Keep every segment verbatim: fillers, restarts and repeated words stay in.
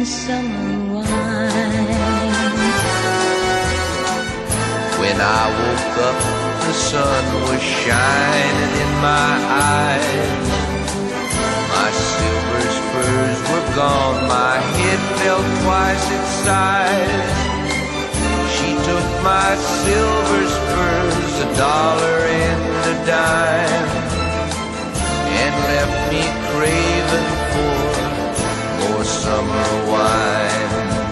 summer wine. When I woke up, the sun was shining in my eyes. My silver spurs were gone, my head fell twice its size. She took my silver spurs, a dollar and a dime, and left me craving for more summer wine.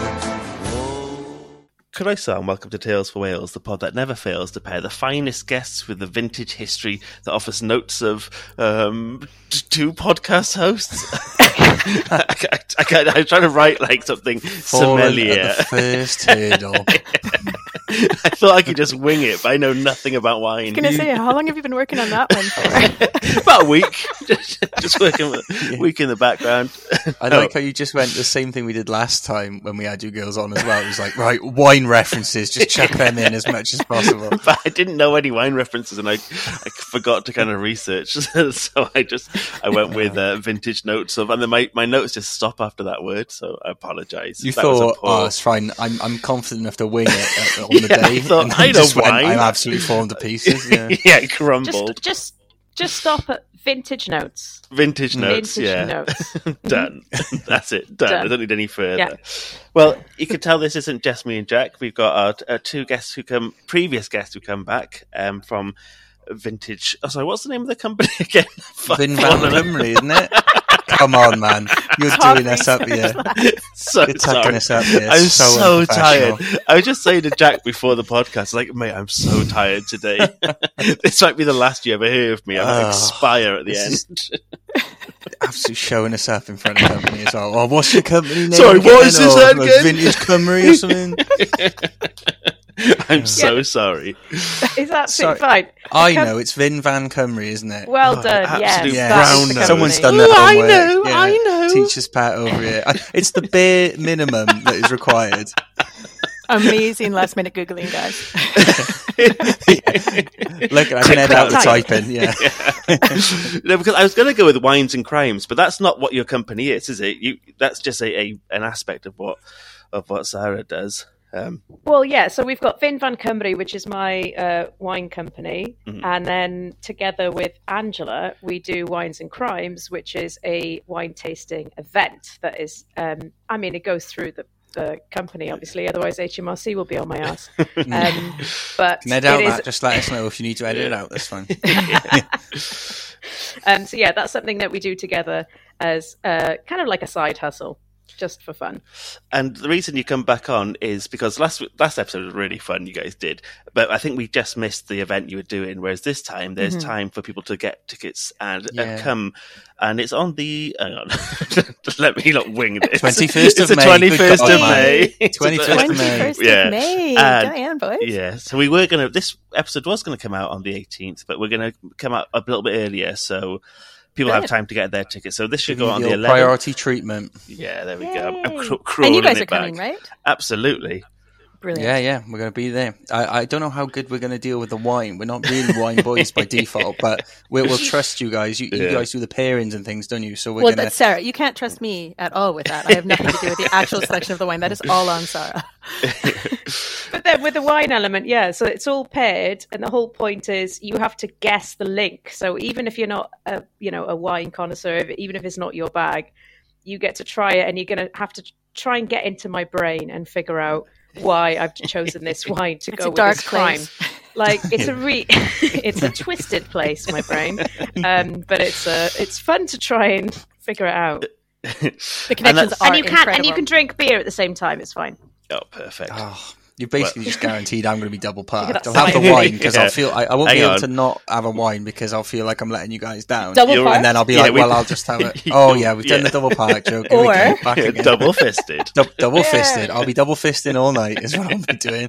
Croeso and welcome to Tales for Wales, the pod that never fails to pair the finest guests with the vintage history that offers notes of um, two podcast hosts. I, I, I, I'm trying to write like something sommelier. At the first hurdle. I thought I could just wing it, but I know nothing about wine. I was going to say, how long have you been working on that one for? About a week. just, just working a yeah. week in the background. I like how you just went the same thing we did last time when we had you girls on as well. It was like, right, wine references, just chuck them in as much as possible. But I didn't know any wine references, and I, I forgot to kind of research. So I just I went with uh, vintage notes of, and then my, my notes just stop after that word. So I apologise. You that thought, oh, it's fine. I'm I'm confident enough to wing it on the yeah, day. I thought, and I know just went, wine. I'm absolutely fallen to pieces. Yeah, yeah, it crumbled. Just, just, just stop at vintage notes. Vintage notes, vintage yeah. Notes. Done. That's it. Done. Done. I don't need any further. Yeah. Well, you can tell this isn't just me and Jack. We've got our, our two guests who come, previous guests who come back um, from Vintage. Oh, sorry, what's the name of the company again? Vin Van Cymru, isn't it? Come on, man. You're doing us up here. So You're sorry. tucking us up here. I'm so, so tired. I was just saying to Jack before the podcast, like, mate, I'm so tired today. This might be the last you ever hear of me. I might Oh, expire at the this end. is absolutely showing us up in front of the company as well. Oh, what's your company name? Sorry, what again? is this Oh, again? like Vintage Cymru or something? I'm so Yeah. sorry. It's absolutely Sorry. fine. I Com- know, it's Vin Van Cymru, isn't it? Well Oh, done, yes. absolute Yeah. that is brown the nose. Someone's company. done that Ooh, I homework. know, Yeah. I know. Teacher's pat over here. I- It's the bare minimum that is required. Amazing last minute Googling, guys. Look, I can edit out the Type. typing. Yeah. No, because I was going to go with wines and crimes, but that's not what your company is, is it? You that's just a, a an aspect of what of what Sarah does. Um, Well, yeah, so we've got Vin Van Cymru, which is my uh, wine company. Mhm. And then together with Angela, we do Wines and Crimes, which is a wine tasting event that is, um, I mean, it goes through the, the company, obviously, otherwise H M R C will be on my ass. Um, but Can edit out it is, that. Just let us know if you need to edit it out. That's fine. um, so yeah, that's something that we do together as uh, kind of like a side hustle, just for fun. and the reason you come back on is because last last episode was really fun, you guys did, but I think we just missed the event you were doing, whereas this time there's Mhm. time for people to get tickets and Yeah. uh, come, and it's on the, hang on, let me not wing this. twenty-first It's of the May. twenty-first Good of God, May. twenty-first of May. twenty-first Yeah. of May. And- Diane, boys. Yeah, so we were going to, this episode was going to come out on the eighteenth, but we're going to come out a little bit earlier, so people have Good. time to get their tickets. So this should Give go on you the your eleventh. priority treatment. Yeah, there we go. I'm Yay. cr- crawling And you guys it are coming, back. right? Absolutely. Brilliant. Yeah, yeah, we're going to be there. I, I don't know how good we're going to deal with the wine. We're not really wine boys by default, but we'll, we'll trust you guys. You, you Yeah. guys do the pairings and things, don't you? So we're Well, going to... that's Sarah. You can't trust me at all with that. I have nothing to do with the actual selection of the wine. That is all on Sarah. But then with the wine element, yeah, so it's all paired, and the whole point is you have to guess the link. So even if you're not a, you know, a wine connoisseur, if- even if it's not your bag, you get to try it, and you're going to have to try and get into my brain and figure out why I've chosen this wine to It's go a with dark this crime. place. Like it's a re, it's a twisted place, my brain. Um, but it's uh, it's fun to try and figure it out. The connections that's- are And you can incredible. and you can drink beer at the same time. It's fine. Oh, perfect. Oh, you're basically just guaranteed I'm going to be double parked. Look at I'll that have the sign. wine because Yeah. I'll feel I, I won't Hang be able on. to not have a wine because I'll feel like I'm letting you guys down. Double You're- park? And then I'll be Yeah, like, we- well, I'll just have it. Oh yeah, we've done Yeah. the double park joke. Here we Or- go, back Yeah, again. double fisted. Du- double fisted. I'll be double fisting all night. Is what I'll be doing.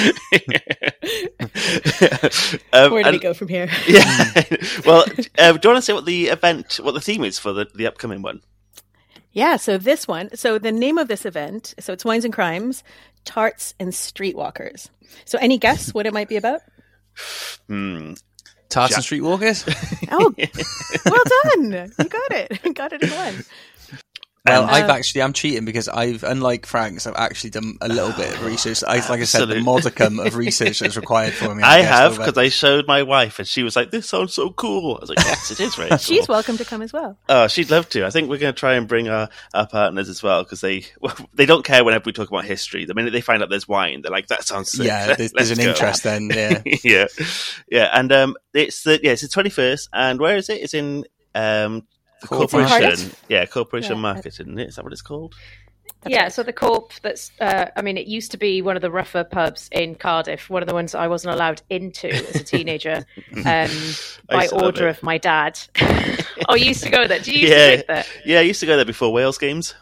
um, Where do we and- go from here? Yeah. Well, uh, do you want to say what the event, what the theme is for the, the upcoming one? Yeah, so this one, so the name of this event, so it's Wines and Crimes, Tarts and Streetwalkers. So any guess what it might be about? Hmm. Tarts Ja- and Streetwalkers. Oh, well done. You got it. You got it in one. Well, And- I've Uh, actually, I'm cheating because I've, unlike Frank's, I've actually done a little bit of research. I, like I said, the Absolute. modicum of research that's required for me. I guess, have, but- because I showed my wife, and she was like, "This sounds so cool." I was like, "Yes, it is very cool." She's welcome to come as well. Oh, she'd love to. I think we're going to try and bring our, our partners as well, because they well, they don't care whenever we talk about history. The minute they find out there's wine, they're like, "That sounds sick." Yeah, there's, there's Let's an go." interest then. Yeah, yeah, yeah, and um, it's the yeah, it's the twenty-first, and where is it? It's in um, the Corp corporation. Market? Yeah, corporation Yeah. market, isn't it? Is that what it's called? That's yeah, right. so the Corp, that's, uh, I mean, it used to be one of the rougher pubs in Cardiff, one of the ones I wasn't allowed into as a teenager um, I by used to love order it. of my dad. Oh, you used to go there? Did you used Yeah. to drink there? Yeah, I used to go there before Wales games.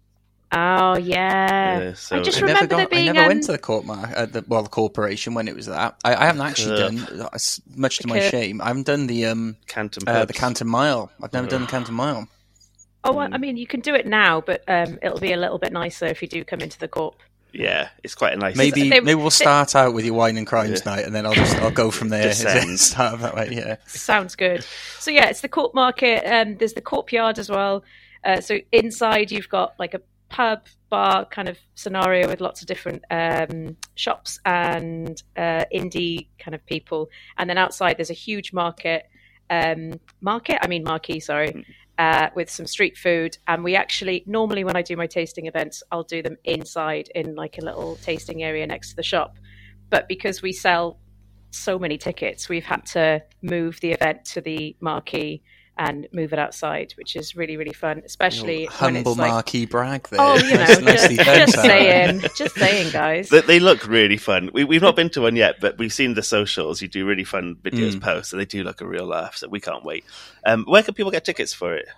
Oh, yeah. Yeah, so I just I remember never, there got, being... I never um, went to the court, mar- uh, the, well, the corporation when it was that. I, I haven't actually Ugh. done, uh, s- much to The my Cur- shame. I haven't done the um Canton uh, the pubs. Canton Mile. I've never done the Canton Mile. Oh, well, I mean, you can do it now, but um, it'll be a little bit nicer if you do come into the Corp. Yeah, it's quite a nice. Maybe they- maybe we'll they- start out with your wine and crimes night, and then I'll just I'll go from there. Descend. Start that way, yeah. Sounds good. So yeah, it's the Corp Market. Um, there's the Corp Yard as well. Uh, so inside you've got like a pub bar kind of scenario with lots of different um, shops and uh, indie kind of people, and then outside there's a huge market. Um, market, I mean marquee. Sorry. Uh, with some street food, and we actually normally when I do my tasting events, I'll do them inside in like a little tasting area next to the shop. But because we sell so many tickets, we've had to move the event to the marquee and move it outside, which is really really fun, especially when Humble it's like, marquee brag there. oh, you know, Nice- just, nicely done, just Sarah. saying, just saying, guys. They, they look really fun. We, we've not been to one yet, but we've seen the socials. You do really fun videos Mm. posts, and they do look a real laugh. So we can't wait. Um, where can people get tickets for it?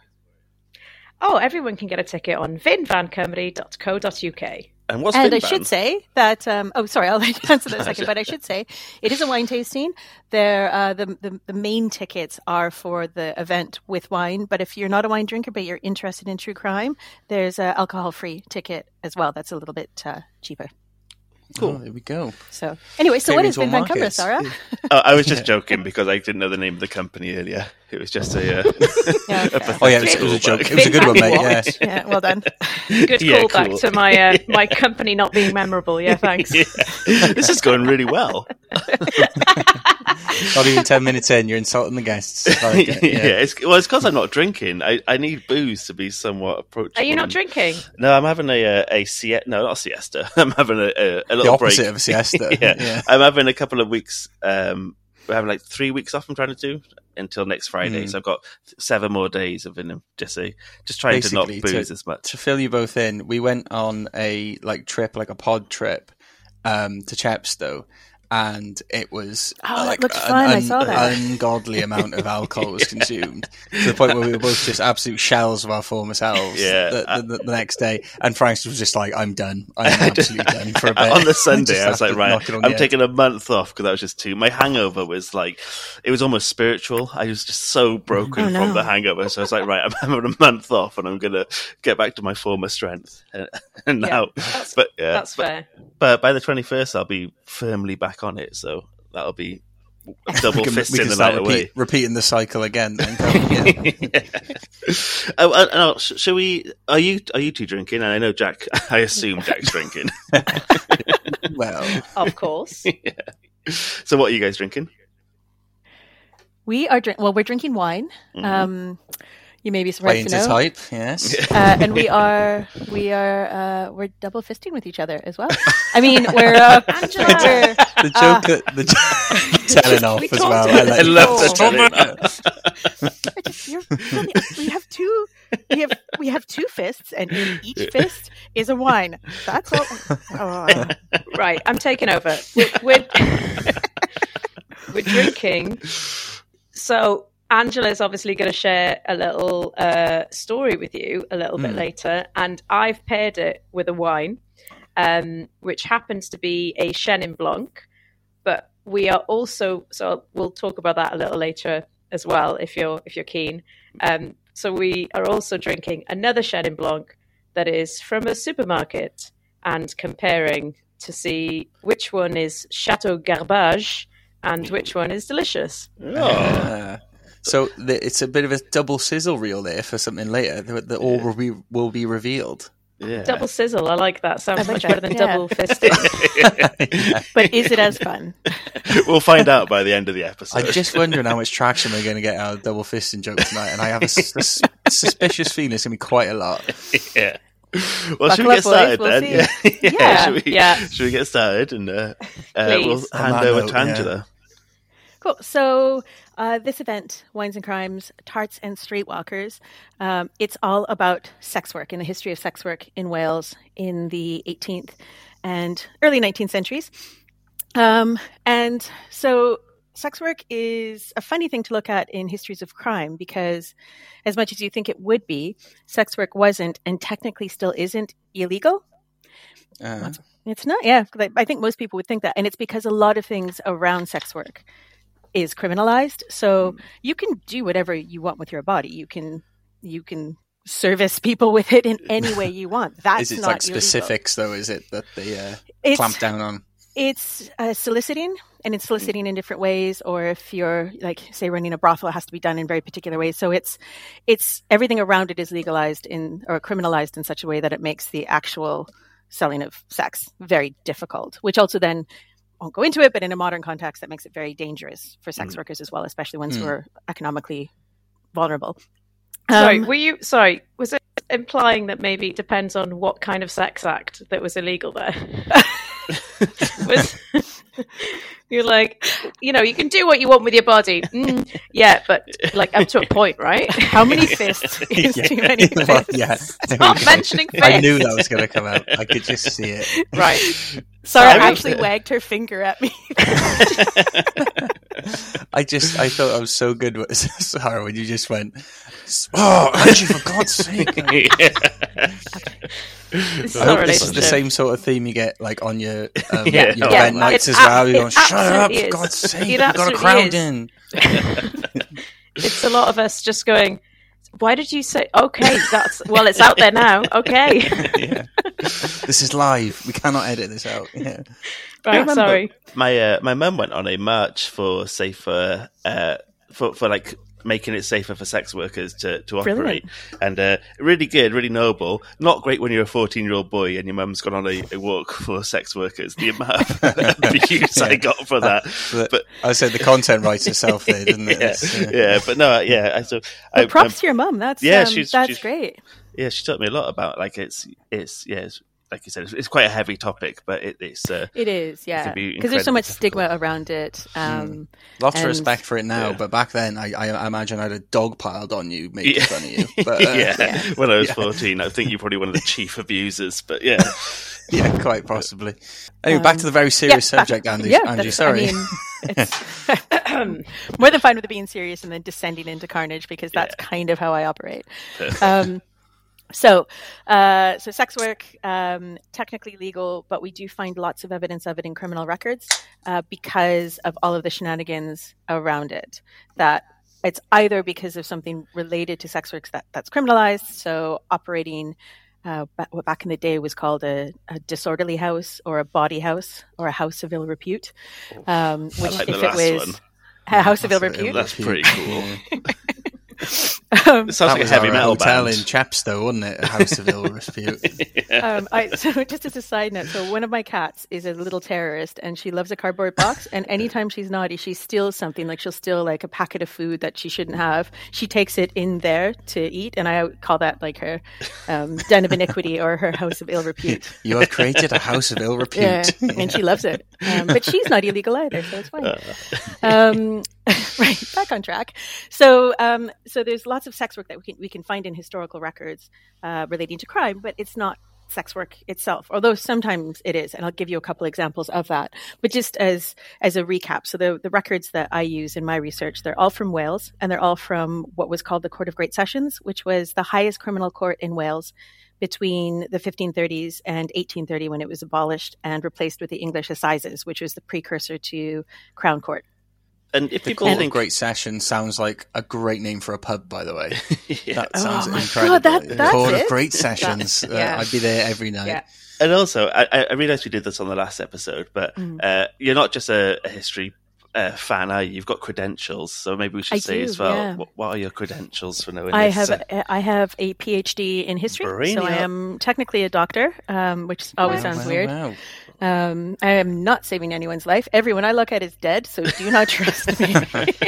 Oh, everyone can get a ticket on vinvancymru dot co dot uk. And what's And I Vinvan? should say that. Um, oh, sorry, I'll let you answer that in a second. But I should say it is a wine tasting. There, uh, the, the the main tickets are for the event with wine. But if you're not a wine drinker but you're interested in true crime, there's a alcohol free ticket as well. That's a little bit uh, cheaper. Cool. Oh, there we go. So anyway, so what is Experience Vinvan Cumra, markets. Sarah? Oh, I was just joking because I didn't know the name of the company earlier. It was just a. Uh, Yeah, a fair. Oh yeah, it was, it was a joke. It was a good one, mate. Yeah. Yeah, well done. Good Yeah, callback cool. to my uh, my company not being memorable. Yeah, thanks. Yeah. This is going really well. Not even ten minutes in, you're insulting the guests. I like it, yeah. yeah. it's, well, it's because I'm not drinking. I, I need booze to be somewhat approachable. Are you not and- drinking? No, I'm having a a, a siesta. No, not a siesta. I'm having a, a, a The little opposite break. of a siesta. yeah. yeah. I'm having a couple of weeks. Um, we're having like three weeks off. I'm trying to do until next Friday. Mm. So I've got seven more days of in just a, just trying Basically, to not booze to- as much. To fill you both in, we went on a like trip, like a pod trip, um, to Chepstow, and it was Oh, it like looked an fun. I saw that. ungodly amount of alcohol was consumed to the point where we were both just absolute shells of our former selves. Yeah. the, the, the, the next day, and Frank was just like, "I'm done. I'm absolutely done for a bit." On the Sunday, Just I was like, after right, knocking on the I'm head. taking a month off because I was just too. My hangover was like, it was almost spiritual. I was just so broken Oh, no. from the hangover. So I was like, right, I'm having a month off and I'm going to get back to my former strength. And Yeah, now, that's- but yeah, That's but, fair. but by the twenty-first, I'll be firmly back on it. So that'll be double We can, we fisting can the start night repeat, away. repeating the cycle again. Then, can't we? Yeah. oh, uh, no, sh- shall we? Are you are you two drinking? And I know Jack. I assume Jack's drinking. Well, Of course. So what are you guys drinking? We are drink. Well, we're drinking wine. Mhm. Um, you may be playing surprised to to know. type, yes. uh, and we are we are uh, we're double fisting with each other as well. I mean, we're uh, Angela! we're The joke, that the jo- telling off we as talked well. about I, I it. love Oh. the telling off. You're really- we have two we have we have two fists, and in each fist is a wine. That's all. Oh. Right, I'm taking over. We're, we're, we're drinking. So Angela's obviously going to share a little uh, story with you a little bit Mm. later, and I've paired it with a wine, um, which happens to be a Chenin Blanc. But we are also, so we'll talk about that a little later as well, if you're if you're keen. Um, so we are also drinking another Chenin Blanc that is from a supermarket, and comparing to see which one is Chateau Garbage and which one is delicious. Oh, Uh, So the, it's a bit of a double sizzle reel there for something later that, that all will be, will be revealed. Yeah. Double sizzle. I like that. Sounds like much that, better than yeah. double fisting. But is it as fun? We'll find out by the end of the episode. I'm just wondering how much traction we're going to get out of double fisting jokes tonight, and I have a, s- a suspicious feeling it's going to be quite a lot. Yeah. Well, Buckle should we get up, boys, started we'll then? see. Yeah. Yeah, Should we, yeah. Should we get started and uh, uh, Please. we'll On hand that over note, to Angela. Cool. So uh, this event, Wines and Crimes, Tarts and Streetwalkers, um, it's all about sex work and the history of sex work in Wales in the eighteenth and early nineteenth centuries. Um, and so sex work is a funny thing to look at in histories of crime because as much as you think it would be, sex work wasn't and technically still isn't illegal. Uh, It's not, yeah. I think most people would think that. And it's because a lot of things around sex work is criminalized. So mm. you can do whatever you want with your body. You can you can service people with it in any way you want. That's is it not like illegal. specifics, though? Is it that they uh, It's- clamp down on? It's uh, soliciting, and it's soliciting in different ways. Or if you're, like, say, running a brothel, it has to be done in very particular ways. So it's it's everything around it is legalized in or criminalized in such a way that it makes the actual selling of sex very difficult. Which also then won't go into it, but in a modern context, that makes it very dangerous for sex mm. workers as well, especially ones mm. who are economically vulnerable. Sorry, Um, were you? Sorry, was it implying that maybe it depends on what kind of sex act that was illegal there? was, you're like, you know, you can do what you want with your body. Mm, yeah, but like up to a point, right? How many fists is yeah. too many fists? Well, yeah, Stop mentioning fists. I knew that was going to come out. I could just see it. Right. Sarah I actually mean- wagged her finger at me. I just, I thought I was so good with Sarah when you just went, oh, Angie, for God's sake. This is I not hope a this is the relationship. same sort of theme you get like on your, um, Yeah. your Yeah. event nights It's as well. ab- You're going, it shut up, absolutely for is. God's sake. It You've got a absolutely crowd is. in. It's a lot of us just going, why did you say, okay, that's, well, it's out there now. Okay. Yeah. This is live. We cannot edit this out. Yeah. Right, remember- sorry. My uh, my mum went on a march for safer uh, for for like making it safer for sex workers to, to operate, Brilliant. and uh, really good, really noble. Not great when you're a fourteen year old boy and your mum's gone on a, a walk for sex workers. The amount of abuse I got for that, But, but I said the content writes itself there, doesn't it? yeah, It's, uh, yeah, but no, yeah. I, so Well, I, props um, to your mum. That's yeah, um, she's- that's she's- great. yeah, she taught me a lot about like it's it's yeah. It's, like you said, it's, it's quite a heavy topic, but it, it's uh, It is, yeah, can be because there's so incredibly much stigma around it. Um, Lots of And- respect for it now, Yeah. but back then, I, I imagine I had a dog piled on you, making Yeah. fun of you. But, uh, yeah. yeah. When I was Yeah. fourteen, I think you're probably one of the chief abusers. But yeah, yeah, quite possibly. Anyway, back Um, to the very serious yeah, back- subject, Andy. yeah, Angie, that's- sorry. I mean, it's more than fine with it being serious and then descending into carnage because that's kind of how I operate. Um, so, uh, so sex work, um, technically legal, but we do find lots of evidence of it in criminal records uh, because of all of the shenanigans around it. That it's either because of something related to sex work that, that's criminalized, so operating uh, ba- what back in the day was called a, a disorderly house or a baudy house or a house of ill repute, um, which like if the it last was one. a house of ill That's- repute, that's pretty cool. Yeah. um, It sounds That like a was heavy our metal hotel band. in Chepstow, wasn't it? A house of ill repute. um, I, so just as a side note, so one of my cats is a little terrorist and she loves a cardboard box. And anytime she's naughty, she steals something. Like she'll steal like a packet of food that she shouldn't have. She takes it in there to eat. And I call that like her um, den of iniquity or her house of ill repute. You have created a house of ill repute. Yeah, and she loves it. Um, but she's not illegal either, so it's fine. Um, right, back on track. So, um, so there's lots of sex work that we can we can find in historical records uh, relating to crime, but it's not sex work itself. Although sometimes it is, and I'll give you a couple examples of that. But just as as a recap, so the the records that I use in my research, they're all from Wales, and they're all from what was called the Court of Great Sessions, which was the highest criminal court in Wales between the fifteen thirties and eighteen thirty, when it was abolished and replaced with the English Assizes, which was the precursor to Crown Court. And if The people Court of think, Great Session sounds like a great name for a pub, by the way. yeah. That sounds Oh my incredible. God, that- The that's Court it? of Great Sessions. Uh, yeah. I'd be there every night. Yeah. and also I, I realised we did this on the last episode, but Mm. uh, you're not just a, a history uh, fan are you? You've got credentials, so maybe we should I say do, as well. yeah. What, what are your credentials for knowing I this? have a, I have a PhD in history, so I Brainiac. am technically a doctor, um, which always Wow, sounds wow, weird. wow. Um, I am not saving anyone's life. Everyone I look at is dead, so do not trust me.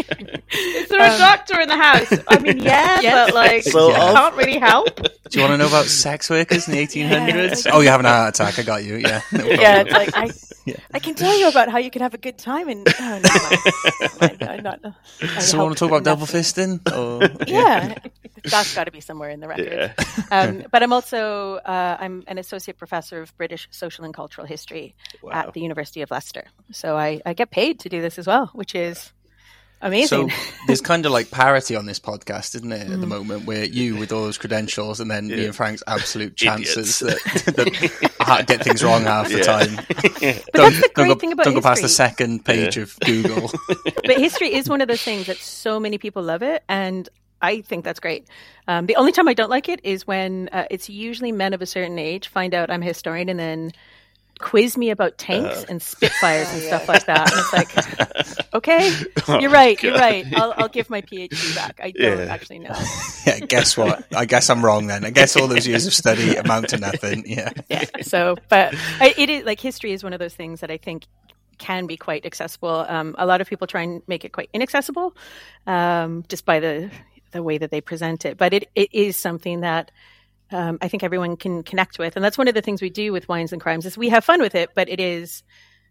Is there a doctor in the house? I mean, yeah, Yes. but like, So you of- can't really help. Do you want to know about sex workers in the eighteen hundreds? Oh, you're having a heart attack. I got you. Yeah. No problem. Yeah, it's like I, Yeah. I can tell you about how you can have a good time, and oh, no, no, no, no, no. I So, want hope to talk about double nothing. fisting? Or, Yeah, that's got to be somewhere in the record. Yeah. Um, but I'm also uh, I'm an associate professor of British social and cultural history Wow. at the University of Leicester. So I, I get paid to do this as well, which is amazing. So there's kind of like parity on this podcast, isn't it, at the moment, where you with all those credentials and then me and Frank's absolute chances that, that I get things wrong half the Yeah. time. But Don't, that's the don't great go, thing about don't go past the history. second page Yeah. of Google. But history is one of those things that so many people love it, and I think that's great. Um, the only time I don't like it is when uh, it's usually men of a certain age find out I'm a historian and then quiz me about tanks and Spitfires and stuff like that. And it's like, okay, you're right, you're right. I'll, I'll give my PhD back. I don't Yeah. actually know. Yeah, guess what? I guess I'm wrong then. I guess all those years of study amount to nothing. Yeah. Yeah. So, but I, it is like history is one of those things that I think can be quite accessible. Um, a lot of people try and make it quite inaccessible, um, just by the the way that they present it. But it, it is something that um, I think everyone can connect with, and that's one of the things we do with Wines and Crimes is we have fun with it, but it is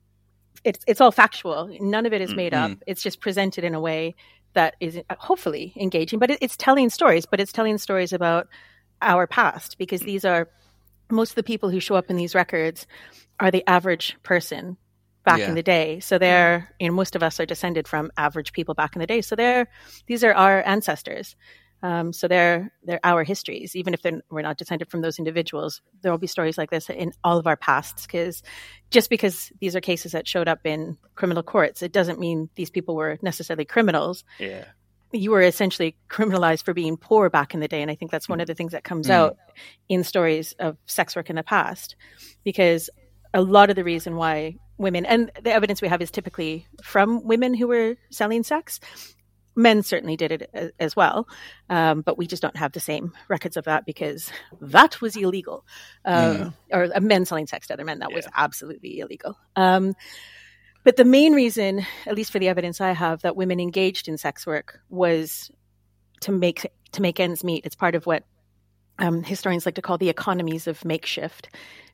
it's it's all factual. None of it is made up. It's just presented in a way that is hopefully engaging. But it, it's telling stories. But it's telling stories about our past, because these are most of the people who show up in these records are the average person back Yeah. in the day. So they're, you know, most of us are descended from average people back in the day. So they're, these are our ancestors. Um, so they're, they're our histories. Even if they're, we're not descended from those individuals, there will be stories like this in all of our pasts. Because just because these are cases that showed up in criminal courts, it doesn't mean these people were necessarily criminals. Yeah. You were essentially criminalized for being poor back in the day. And I think that's one of the things that comes out in stories of sex work in the past, because a lot of the reason why women, and the evidence we have is typically from women who were selling sex. Men certainly did it a- as well, um, but we just don't have the same records of that because that was illegal. Um, Or uh, men selling sex to other men, that was absolutely illegal. Um, but the main reason, at least for the evidence I have, that women engaged in sex work was to make to make ends meet. It's part of what um, historians like to call the economies of makeshift.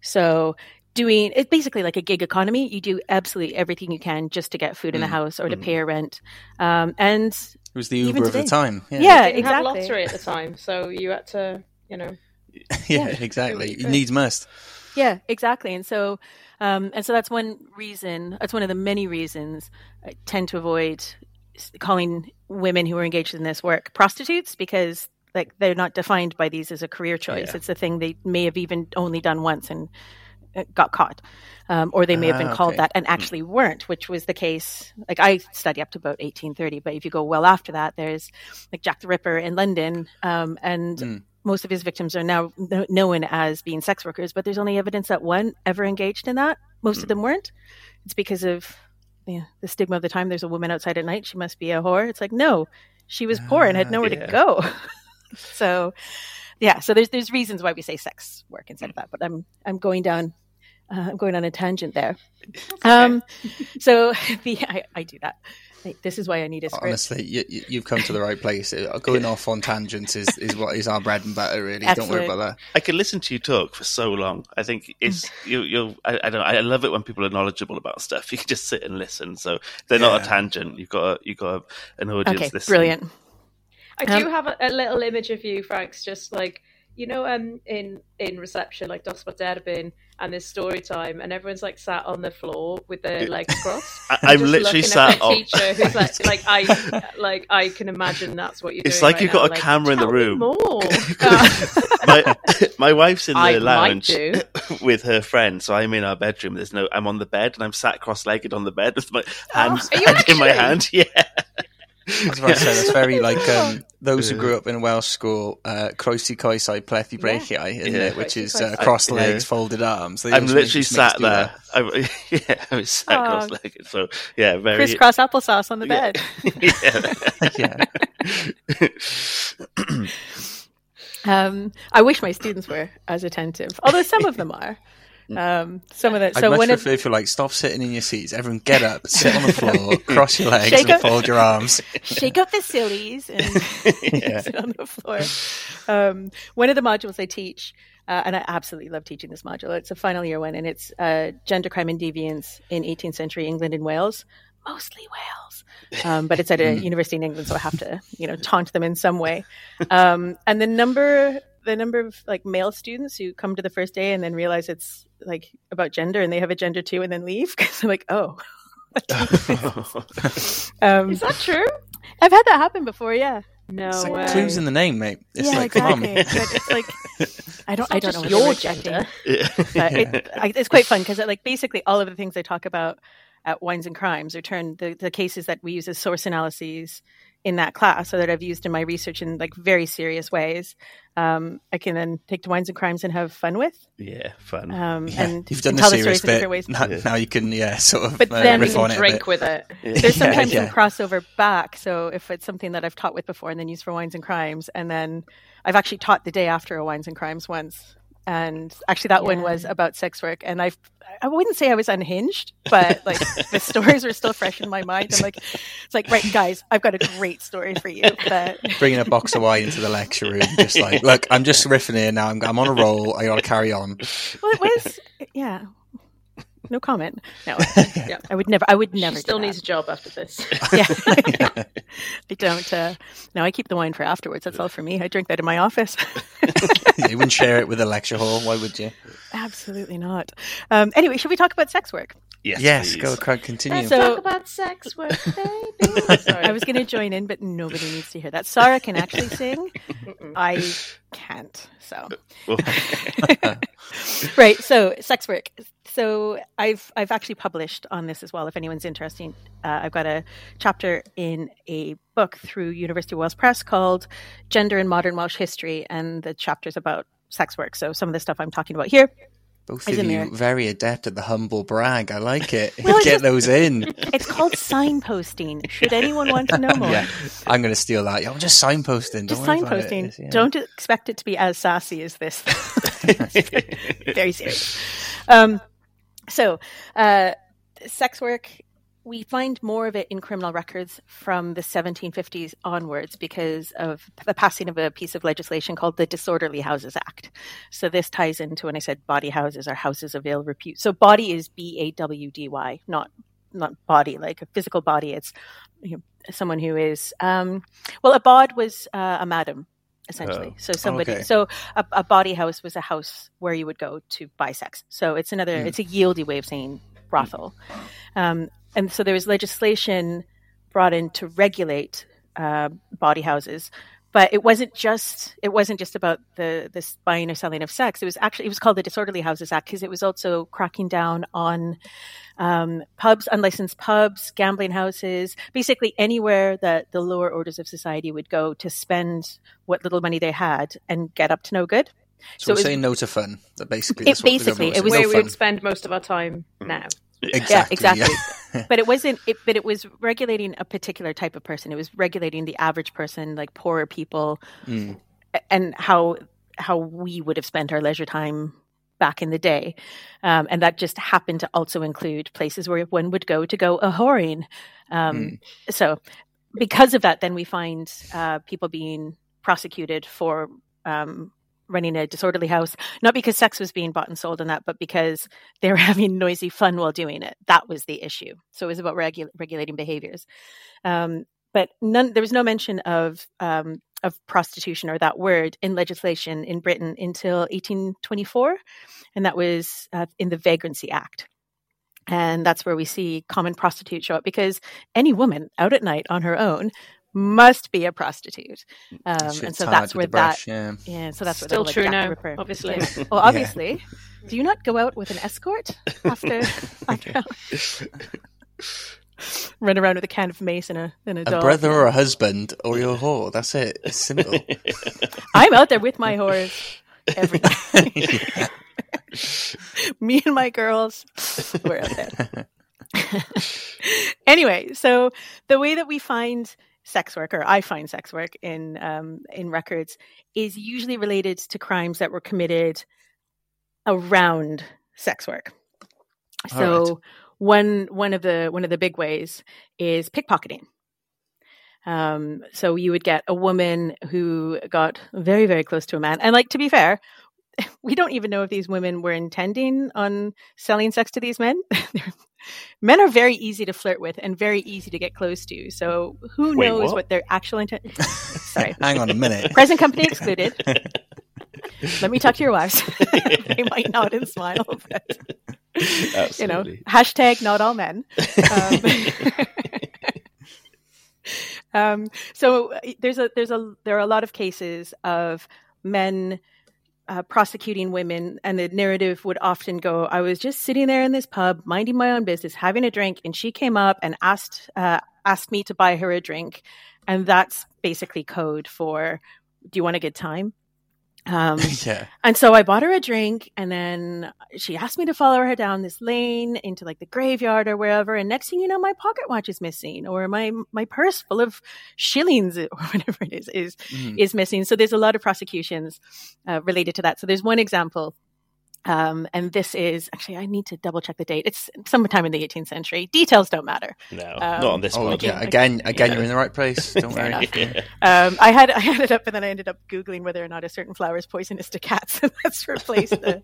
So doing it's basically like a gig economy. You do absolutely everything you can just to get food in the house or to pay a rent. Um, and It was the Even Uber of the today. time. yeah, Yeah, Didn't have exactly. lottery at the time, so you had to, you know. yeah, exactly. Really It needs must. Yeah, exactly. And so, um, and so that's one reason. That's one of the many reasons I tend to avoid s- calling women who are engaged in this work prostitutes, because like they're not defined by these as a career choice. Yeah. It's a thing they may have even only done once and uh, got caught, um, or they may have been Ah, called okay. that and actually weren't, which was the case. Like I study up to about eighteen thirty, but if you go well after that, there's like Jack the Ripper in London, um, and Mm. most of his victims are now kn- known as being sex workers, but there's only evidence that one ever engaged in that. Most of them weren't. It's because of yeah, the stigma of the time. There's a woman outside at night. She must be a whore. It's like, no, she was poor and had nowhere yeah. to go. So, yeah, so there's there's reasons why we say sex work instead of that. But I'm I'm going down uh, I'm going on a tangent there. Um, so the I, I do that. Like, this is why I need a script. Honestly, you, you- you've come to the right place. Uh, Going off on tangents is, is what is our bread and butter, really. Don't worry Absolutely. about that. I could listen to you talk for so long. I think it's you. You. I, I don't know. I love it when people are knowledgeable about stuff. You can just sit and listen. So they're not a Yeah. tangent. You've got. A, you've got a, an audience. Okay, listening. brilliant. I Um, do have a, a little image of you, Franks, just like, you know, um, in in reception, like Dospa Derbyn, and there's story time, and everyone's like sat on the floor with their legs crossed. I, I'm just literally looking sat at my on. teacher who's like, like I, like I can imagine that's what you're It's doing. like right you've got now, a camera in the "Tell me room." More. my, my wife's in the I might lounge do. with her friend, so I'm in our bedroom. There's no. I'm on the bed, and I'm sat cross-legged on the bed with my hands are you in my actually? hand. Yeah. I was about to say, that's very like um, those who grew up in a Welsh school, uh, croesi coesau plethu brachiau, isn't Yeah. it? Which is uh, Croesi crossed I- legs, yeah. folded arms. They I'm also literally just make us sat do there. that. I, yeah, I was sat Oh. cross-legged. So yeah, very Crisscross applesauce on the bed. yeah. Yeah. Um, I wish my students were as attentive, although some of them are. Um, some of the I'd so much when it, prefer if you're like, stop sitting in your seats. Everyone get up, sit on the floor, cross your legs, Shake and up- fold your arms. shake up the sillies and Yeah. sit on the floor. Um, one of the modules I teach, uh, and I absolutely love teaching this module. It's a final year one, and it's uh, gender crime and deviance in eighteenth century England and Wales, mostly Wales, um, but it's at a university in England, so I have to, you know, taunt them in some way. Um, and the number, the number of like male students who come to the first day and then realize it's like about gender, and they have a gender too, and then leave because they're like, oh. um, Is that true? I've had that happen before, yeah. No It's like way. clues in the name, mate. It's yeah, like, exactly. come on. But it's like I don't, I don't know Just what your they're rejecting, gender. but it, I, it's quite fun because like basically all of the things I talk about at Wines and Crimes are turned the, the cases that we use as source analyses in that class, so that I've used in my research in like very serious ways. Um, I can then take to Wines and Crimes and have fun with, Yeah, fun. um, Yeah, and you've done and the tell the serious stories in bit. different ways. Now, now you can, yeah, sort of But uh, Then we riff can on it a drink bit. with it. There's sometimes yeah. some crossover back. So if it's something that I've taught with before and then used for Wines and Crimes, and then I've actually taught the day after a Wines and Crimes once. And actually that one Yeah. was about sex work. And I've, I wouldn't say I was unhinged, but like the stories were still fresh in my mind. I'm like, it's like, right, guys, I've got a great story for you. But Bringing a box of wine into the lecture room, just like, look, I'm just riffing here now. I'm, I'm on a roll. I got to carry on. well, it was, yeah, no comment. No, Yeah. I would never, I would never She still do that. needs a job after this. Yeah. I don't, uh, no, I keep the wine for afterwards. That's all for me. I drink that in my office. You wouldn't share it with a lecture hall. Why would you? Absolutely not. Um, anyway, should we talk about sex work? Yes, Yes, please. go, Craig, continue. Let's So- talk about sex work, baby. Sorry. I was going to join in, but nobody needs to hear that. Sarah can actually sing. I can't. So, right. So, sex work. So, I've I've actually published on this as well. If anyone's interested, uh, I've got a chapter in a book through University of Wales Press called "Gender in Modern Welsh History," and the chapter's about sex work. So, some of the stuff I'm talking about here. Both Is of in you there. very adept at the humble brag. I like it. Well, it's Get just- those in. It's called signposting. Should anyone want to know more? Yeah, I'm going to steal that. Yeah, I'm just signposting. Just Don't worry about it. signposting. It's- yeah. Don't expect it to be as sassy as this. Very serious. Um, so, uh, sex work, we find more of it in criminal records from the seventeen fifties onwards because of the passing of a piece of legislation called the Disorderly Houses Act. So this ties into when I said body houses are houses of ill repute. So body is B A W D Y, not not body, like a physical body. It's you know, someone who is, um, well, a bod was uh, a madam, essentially. Oh. So somebody, Okay. so a, a body house was a house where you would go to buy sex. So it's another, Mm. it's a yieldy way of saying brothel. Um, and so there was legislation brought in to regulate uh, body houses. But it wasn't just it wasn't just about the this buying or selling of sex. It was actually it was called the Disorderly Houses Act because it was also cracking down on um, pubs, unlicensed pubs, gambling houses, basically anywhere that the lower orders of society would go to spend what little money they had and get up to no good. So, So we're it was- saying no to fun. That basically, It that's what the basically- government it was- saying. Where no we fun. would spend most of our time now. Exactly. Yeah, exactly. yeah. But it wasn't. It, but it was regulating a particular type of person. It was regulating the average person, like poorer people, Mm. and how how we would have spent our leisure time back in the day. Um, and that just happened to also include places where one would go to go a whoring. Um, Mm. So because of that, then we find uh, people being prosecuted for um, running a disorderly house, not because sex was being bought and sold in that, but because they were having noisy fun while doing it. That was the issue. So it was about regu- regulating behaviors. Um, but none, there was no mention of um, of prostitution or that word in legislation in Britain until eighteen twenty-four, and that was uh, in the Vagrancy Act. And that's where we see common prostitute show up, because any woman out at night on her own must be a prostitute. Um, Shit, and so tired that's with where the that, brush, yeah. yeah, so that's Still where the, like, true Jack now, the Ripper- obviously. Yeah. Well, obviously. Do you not go out with an escort after, after Run around with a can of mace and a and a, A dog. brother or a husband or your whore. That's it. It's simple. I'm out there with my whores every day. Yeah. Me and my girls, we're out there. Anyway, so the way that we find sex work, or I find sex work in um, in records, is usually related to crimes that were committed around sex work. All So right. one one of the one of the big ways is pickpocketing. Um, so you would get a woman who got very, very close to a man. And like, to be fair, we don't even know if these women were intending on selling sex to these men. Men are very easy to flirt with and very easy to get close to. So who Wait, knows what? what their actual intent? Sorry. Hang on a minute. Present company excluded. Let me talk to your wives. They might nod and smile, but you know, Absolutely. hashtag not all men. Um, um, so there's a there's a there are a lot of cases of men uh, prosecuting women, and the narrative would often go, "I was just sitting there in this pub, minding my own business, having a drink, and she came up and asked uh, asked me to buy her a drink," and that's basically code for, "Do you want a good time?" Um, Yeah. and so I bought her a drink, and then she asked me to follow her down this lane into like the graveyard or wherever. And next thing you know, my pocket watch is missing, or my my purse full of shillings or whatever it is is Mm. is missing. So there's a lot of prosecutions uh, related to that. So there's one example. Um, and this is actually, I need to double check the date. It's sometime in the eighteenth century. Details don't matter. No, Um, not on this Oh, one. yeah. Again, again, Yeah. you're in the right place. Don't Fair worry. enough. Um, I had I had it up, and then I ended up Googling whether or not a certain flower is poisonous to cats, and that's replaced the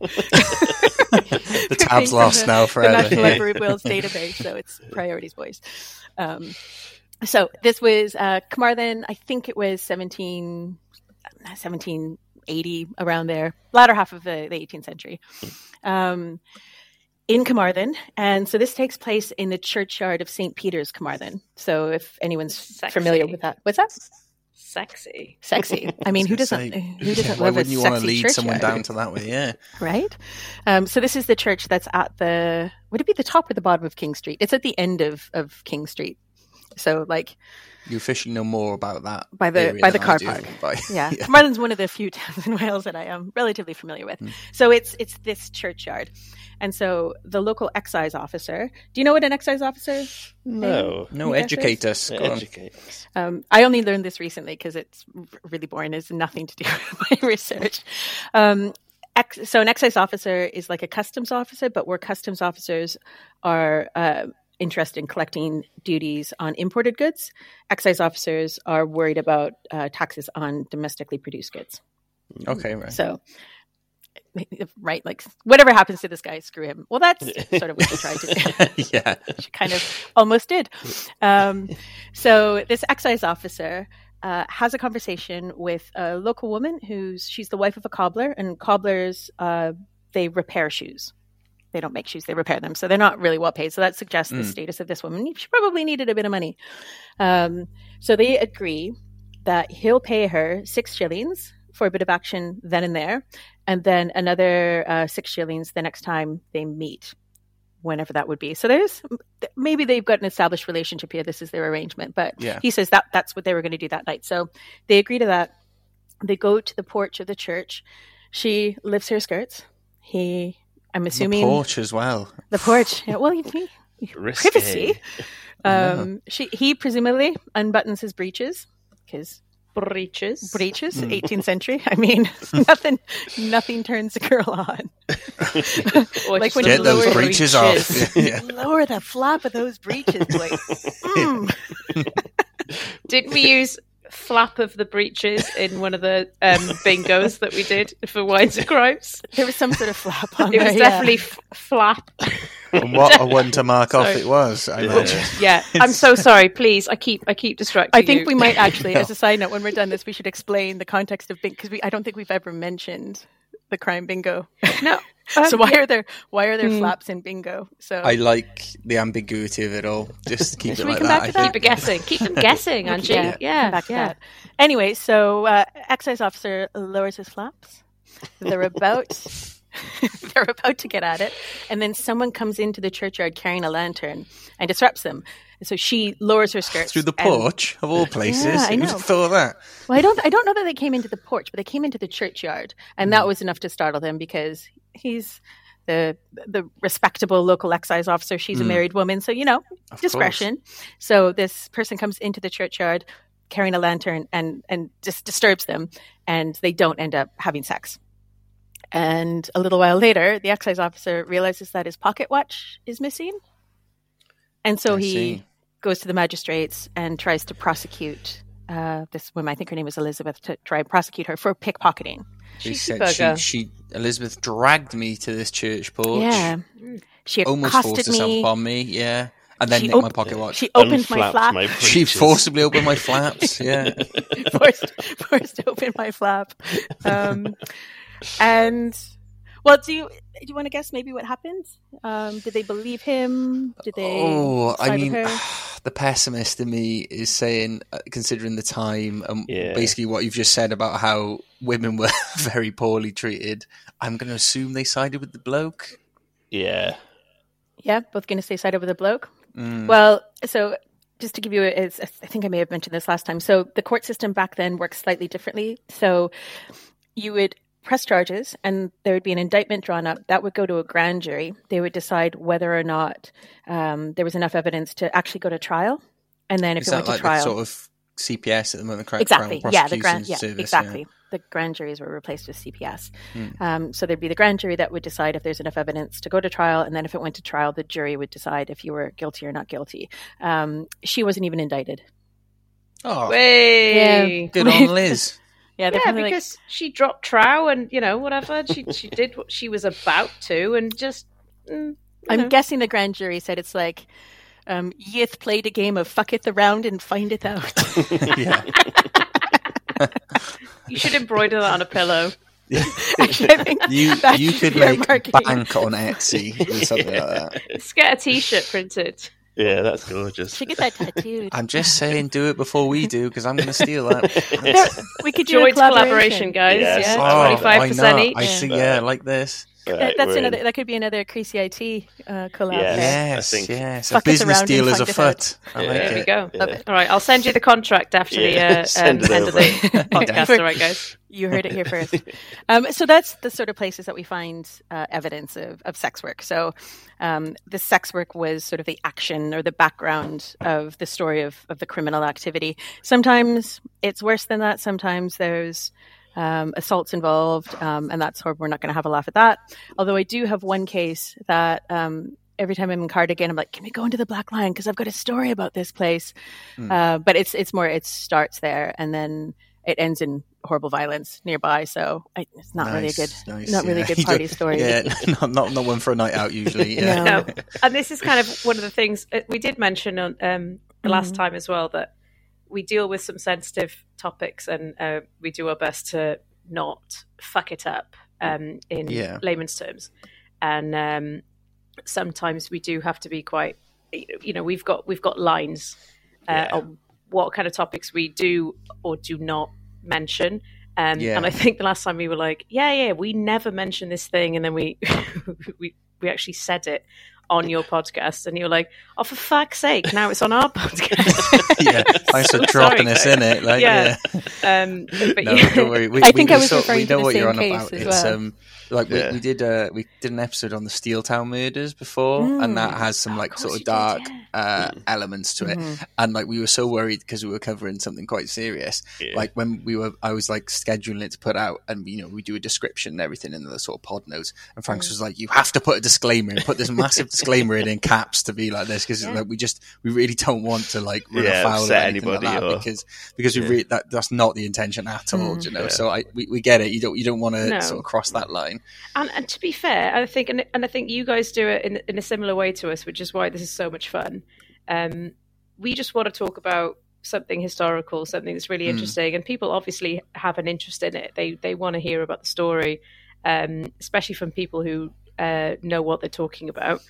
The tab's thing lost from the, now the forever. National Yeah. Library of Wales database, so it's priorities, boys. Um, so this was uh, Carmarthen. I think it was seventeen, seventeen eighty, around there, latter half of the, the eighteenth century. Um, in Carmarthen. And so this takes place in the churchyard of Saint Peter's, Carmarthen. So if anyone's Sexy. familiar with that, what's that? Sexy. Sexy. I mean, who Gonna doesn't? say, Who doesn't Why love a wouldn't you want to sexy lead someone churchyard? down to that way? Yeah. Right. Um, so this is the church that's at the. Would it be the top or the bottom of King Street? It's at the end of of King Street. So like, You officially know more about that By the- area by the than I car do, park. but- yeah, Carmarthen's one of the few towns in Wales that I am relatively familiar with. So it's it's this churchyard, and so the local excise officer. Do you know what an excise officer? No. No, Yes, educate us. Go on. Educate us. Um, I only learned this recently because it's r- really boring. It's nothing to do with my research. Um, ex- so an excise officer is like a customs officer, but where customs officers are uh, interested in collecting duties on imported goods, excise officers are worried about uh, taxes on domestically produced goods. Okay, right. So, right, like whatever happens to this guy, screw him. Well, that's sort of what she tried to do. Yeah. She kind of almost did. Um, so this excise officer uh, has a conversation with a local woman who's she's the wife of a cobbler, and cobblers uh, they repair shoes. They don't make shoes; they repair them. So they're not really well paid. So that suggests the Mm. status of this woman. She probably needed a bit of money. Um, so they agree that he'll pay her six shillings for a bit of action then and there, and then another uh, six shillings the next time they meet, whenever that would be. So there's maybe they've got an established relationship here. This is their arrangement, but Yeah. he says that that's what they were going to do that night. So they agree to that. They go to the porch of the church. She lifts her skirts. He, I'm assuming The porch as well. the porch. Yeah, well, you, you, Risque. privacy. Um, she he presumably unbuttons his breeches because Breeches. breeches, eighteenth century. I mean, nothing, nothing turns a girl on. Or Like just when a you Get those lower breeches breeches. off. Yeah. Lower the flap of those breeches, boy. Mm. Did we use flap of the breeches in one of the um, bingos that we did for Wines and Crimes? There was some sort of flap on It there. was yeah. definitely f- flap. And what a one to mark off Sorry. it was, I imagine. Yeah, I'm so sorry. Please, I keep I keep distracting I think you. we might actually, No. as a side note, when we're done this, we should explain the context of bingo because we I don't think we've ever mentioned the crime bingo. no. So why are there why are there Hmm. flaps in bingo? So I like the ambiguity of it all. Just keep Should it we like come that. back to I that? Keep it guessing. Keep them guessing, Angie. Yeah, Yeah, come back to yeah. that. Anyway, so uh, excise officer lowers his flaps. They're about they're about to get at it, and then someone comes into the churchyard carrying a lantern and disrupts them. so she lowers her skirts through the and- porch of all places. Yeah, I Who'd know. have thought of that? Well, I don't I don't know that they came into the porch, but they came into the churchyard, and that was enough to startle him because he's the the respectable local excise officer. She's a Mm. married woman, so you know, Of discretion. So this person comes into the churchyard carrying a lantern and and just disturbs them, and they don't end up having sex. And a little while later, the excise officer realizes that his pocket watch is missing, and so I he see. goes to the magistrates and tries to prosecute uh, this woman. I think her name was Elizabeth, to try and prosecute her for pickpocketing. She Cheeky said she, bugger. she Elizabeth dragged me to this church porch. Yeah, she Almost accosted forced herself me. upon me. Yeah, and then She nicked op- my pocket watch. She opened my Unflapped flap. my She breeches. forcibly opened my flaps. Yeah. forced, forced open my flap. Um, and well, do you do you want to guess maybe what happened? Um, did they believe him? Did they? Oh, I side with mean, her? the pessimist in me is saying, uh, considering the time and Yeah. basically what you've just said about how women were very poorly treated, I'm going to assume they sided with the bloke. Yeah. Yeah, both going to stay sided with a bloke. Mm. Well, so just to give you, a, I think I may have mentioned this last time. So the court system back then works slightly differently. So you would press charges, and there would be an indictment drawn up that would go to a grand jury. They would decide whether or not um, there was enough evidence to actually go to trial, and then if Is it that went like to trial, the sort of C P S at the moment? Crown exactly, yeah, the Prosecution grand, yeah, Service, exactly. The grand juries were replaced with C P S. Hmm. Um, so there'd be the grand jury that would decide if there's enough evidence to go to trial, and then if it went to trial, the jury would decide if you were guilty or not guilty. Um, she wasn't even indicted. Oh, Way. good on Liz. Yeah, they're Yeah, kind of because she dropped trow and, you know, whatever. She she did what she was about to and just, mm, you I'm know. guessing the grand jury said it's like, um, "Yeth played a game of fucketh around and findeth out." Yeah. You should embroider that on a pillow. Actually, I think You that you should could be our make marketing. bank on Etsy with something like that. Let's get a T-shirt printed. Yeah, that's gorgeous. Should get that tattooed. I'm just saying, do it before we do, because I'm going to steal that. There- we could do a Joint collaboration, collaboration, guys. Yes. Yeah, Oh, twenty-five I percent know. each. I see. Yeah, like this. Right, That, that's we're another. in. That could be another Creasy I T uh, collab. Yes. there. Yes, I think- yes. A Fuck us business around deal and is find it afoot. I Yeah. like There we it. go. Yeah. All right, I'll send you the contract after Yeah, the uh, send um, it end of over. the podcast. All right, guys. You heard it here first. Um, so that's the sort of places that we find uh, evidence of, of sex work. So um, the sex work was sort of the action or the background of the story of, of the criminal activity. Sometimes it's worse than that. Sometimes there's um, assaults involved, um, and that's horrible. We're not going to have a laugh at that. Although I do have one case that um, every time I'm in Cardigan, I'm like, can we go into the Black Lion? Because I've got a story about this place. Mm. Uh, but it's it's more, it starts there and then it ends in horrible violence nearby. So I, it's not really a good, Nice, nice, not really yeah. a good You party don't- story. Yeah, not, not not one for a night out usually. Yeah. No. No. And this is kind of one of the things uh, we did mention on um, the last Mhm. time as well, that we deal with some sensitive topics and uh, we do our best to not fuck it up um, in Yeah. layman's terms. And um, sometimes we do have to be quite, you know, we've got we've got lines uh, Yeah. on what kind of topics we do or do not mention. Um, Yeah. And I think the last time we were like, yeah, yeah, we never mentioned this thing, and then we we we actually said it on your podcast, and you're like, oh, for fuck's sake, now it's on our podcast. Yeah, thanks for So dropping sorry, us guys. in it. Like, Yeah. yeah. Um, but No, yeah. don't worry. We, I we- think we I was sort- referring we to know the what you're same on case about. as It's well. um, like we, Yeah. we did uh, we did an episode on the Steeltown murders before, and that has some Oh, like of sort course of you did, dark yeah. uh, elements to it. Mhm. And like we were so worried because we were covering something quite serious. Yeah. Like when we were, I was like scheduling it to put out, and you know we do a description and everything in the sort of pod notes. And Franks Mm. was like, "You have to put a disclaimer and put this massive disclaimer in in caps to be like this because Yeah. like we just we really don't want to like run Yeah, afoul of upset anything like anybody that or- because because we Yeah. re- that that's not the intention at all. Mm. do You know, Yeah. so I we, we get it. You don't you don't want to No. sort of cross that line. And, and to be fair, I think, and, and I think you guys do it in, in a similar way to us, which is why this is so much fun. Um, we just want to talk about something historical, something that's really Mm. interesting, and people obviously have an interest in it. They they want to hear about the story, um, especially from people who uh, know what they're talking about.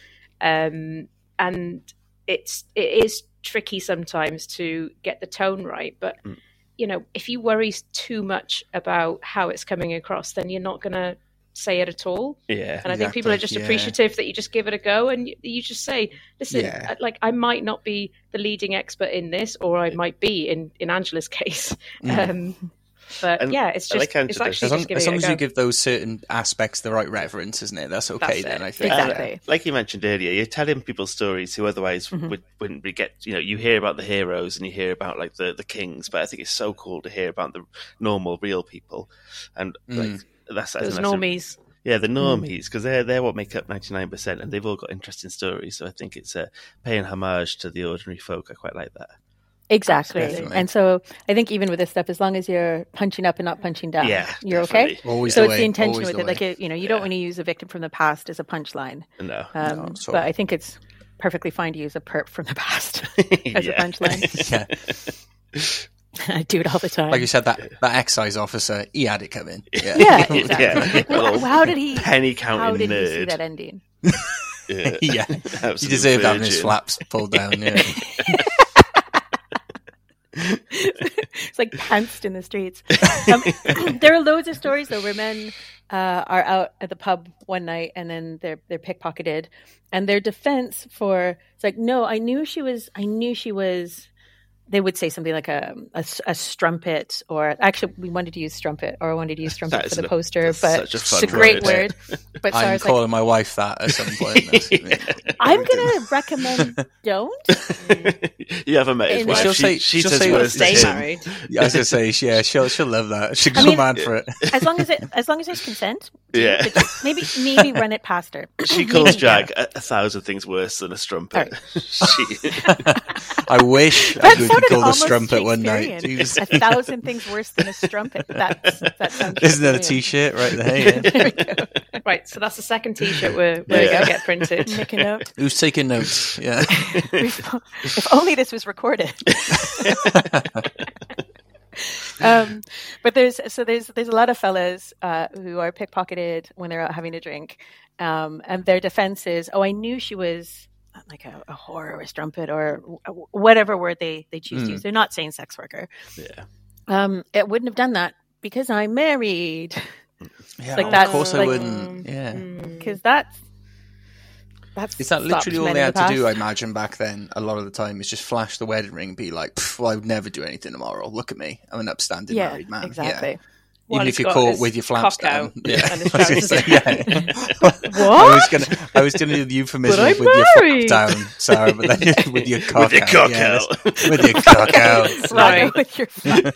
Um, and it's it is tricky sometimes to get the tone right, but. Mm. You know, if you worry too much about how it's coming across, then you're not going to say it at all. Yeah, and I think people are just yeah. appreciative that you just give it a go and you, you just say, listen, Yeah. like I might not be the leading expert in this, or I might be in in Angela's case. Mm. Um, but And yeah, it's I just like it's Angela. actually As long, just giving as, long it a as go. you give those certain aspects the right reverence, isn't it? That's okay That's then, it. I think. Exactly. Yeah. Like you mentioned earlier, you're telling people stories who otherwise Mhm. would, wouldn't be get. You know, you hear about the heroes and you hear about like the, the kings, but I think it's so cool to hear about the normal, real people, and like Mm. that's Those that's a- normies. Yeah, the normies, because they're they're what make up ninety nine percent, and they've all got interesting stories. So I think it's uh, paying homage to the ordinary folk. I quite like that. Exactly. Definitely. And so I think even with this stuff, as long as you're punching up and not punching down, Yeah, you're okay. definitely. Always So the it's way. the intention always with the it. way. Like, it, you know, you Yeah. don't want to use a victim from the past as a punchline. No, Um, No, so- but I think it's perfectly fine to use a perp from the past as Yeah. a punchline. yeah. I do it all the time. Like you said, that, that excise officer, he had it coming. Yeah. yeah, exactly. Yeah. Well, Little how did he? penny How counting did he see nerd. that ending? Yeah, yeah. He Absolute deserved having his virgin. flaps pulled down. Yeah. It's like pantsed in the streets. Um, there are loads of stories though where men uh, are out at the pub one night and then they're they're pickpocketed, and their defense for it's like, no, I knew she was, I knew she was. They would say something like a, a, a strumpet, or actually we wanted to use strumpet, or I wanted to use strumpet That is for the an- poster, that's but such a it's fun a great word. word. But I'm Sarah's like, calling my wife that at some point. That's- yeah. I'm gonna recommend don't. You haven't met his And- wife. She'll she, say- she she'll says say worse Stay to him. married. Yeah, I was gonna say, yeah, she'll she'll love that. She'll I go mean- mad for it. As long as it, as long as there's consent, Yeah. but just maybe maybe run it past her. She calls Jag a, a thousand things worse than a strumpet. she, I wish That I could sounded call the almost strumpet one night. Shakespearean. Jesus. A thousand things worse than a strumpet. That's that sounds. Isn't that a Shakespearean. t-shirt right there? Yeah. There we go. Right, so that's the second T-shirt we're, we're Yeah. going to get printed. Make a note. Who's taking notes? Yeah. If only this was recorded. um, but there's so there's there's a lot of fellas uh, who are pickpocketed when they're out having a drink, um, and their defense is, "Oh, I knew she was like a, a whore or a strumpet or w- whatever word they they choose to Mm. use." They're not saying sex worker. yeah. Um, it wouldn't have done that because I'm married. Yeah, like of that's course I like- wouldn't. Yeah. Because that's that's Is that stopped literally all men they in had the to do, I past. imagine, back then, a lot of the time, is just flash the wedding ring and be like, "Pff, well, I would never do anything tomorrow. Look at me. I'm an upstanding Yeah, married man. exactly. Yeah. While Even he's if you're got caught his with your flaps cock down. out Yeah. and his I was gonna trousers say, yeah. What? I was gonna, I was gonna do the euphemism But I'm with your married. flap down, Sarah, but then with your cock With your out. cock yeah, out. that's- With your cock out. Right. With your flap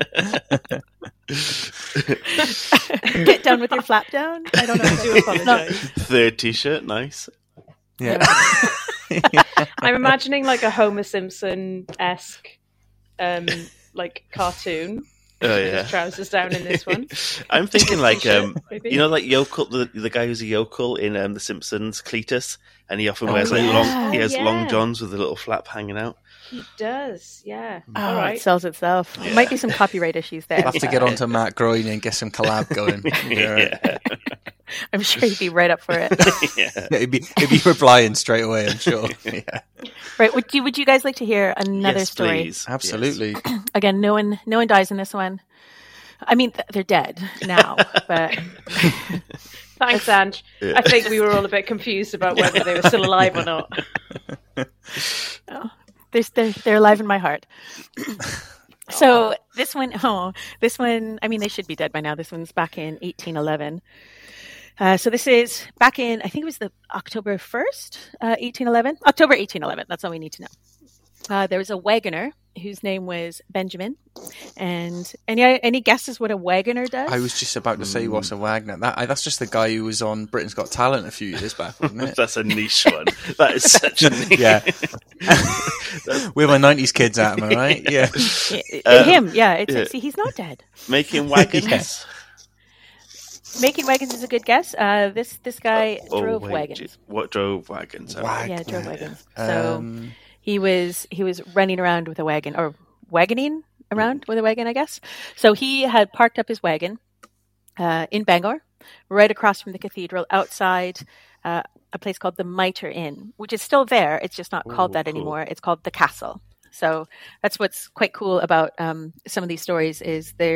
down. Get down with your flap down. I don't know. I do apologise. Third T-shirt, nice. Yeah. I'm imagining like a Homer Simpson esque, um, like cartoon. Oh His yeah. trousers down in this one. I'm thinking like um, Maybe. you know, like yokel, the, the guy who's a yokel in um, The Simpsons, Cletus, and he often Oh, wears like yeah. long, he Oh, has yeah. long johns with a little flap hanging out. He does, yeah. Oh, All it right. sells itself. Yeah. Might be some copyright issues there. I'll have to get onto Matt Groening and get some collab going. Yeah, right. Yeah, I'm sure he'd be right up for it. yeah. It'd be, it'd be replying straight away, I'm sure. Yeah. Right? Would you Would you guys like to hear another Yes, story? please. Absolutely. Again, no one no one dies in this one. I mean, th- they're dead now, but Thanks, Ange. Yeah. I think we were all a bit confused about whether they were still alive or not. they're they're, they're alive in my heart. So this one, oh, this one. I mean, they should be dead by now. This one's back in eighteen eleven. Uh, so this is back in, I think it was the October first, uh, eighteen eleven. October eighteen eleven. That's all we need to know. Uh, there was a wagoner whose name was Benjamin, and any any guesses what a wagoner does? I was just about to say what's a Wagner. That I, that's just the guy who was on Britain's Got Talent a few years back, wasn't it? That's a niche one. That is such a niche. Yeah. We're my nineties kids at am I right? Yeah. Yeah, Um, him, yeah. It's yeah. see, he's not dead. Making wagons. Yes. Making wagons is a good guess. Uh, this this guy Oh, drove wait, wagons. gee, What drove wagons? Oh, Wag- Yeah, drove wagons. So Um, he was he was running around with a wagon, or wagoning around with a wagon, I guess. So he had parked up his wagon uh, in Bangor, right across from the cathedral, outside uh, a place called the Mitre Inn, which is still there. It's just not called Ooh, that cool. anymore. It's called the Castle. So that's what's quite cool about um, some of these stories is they're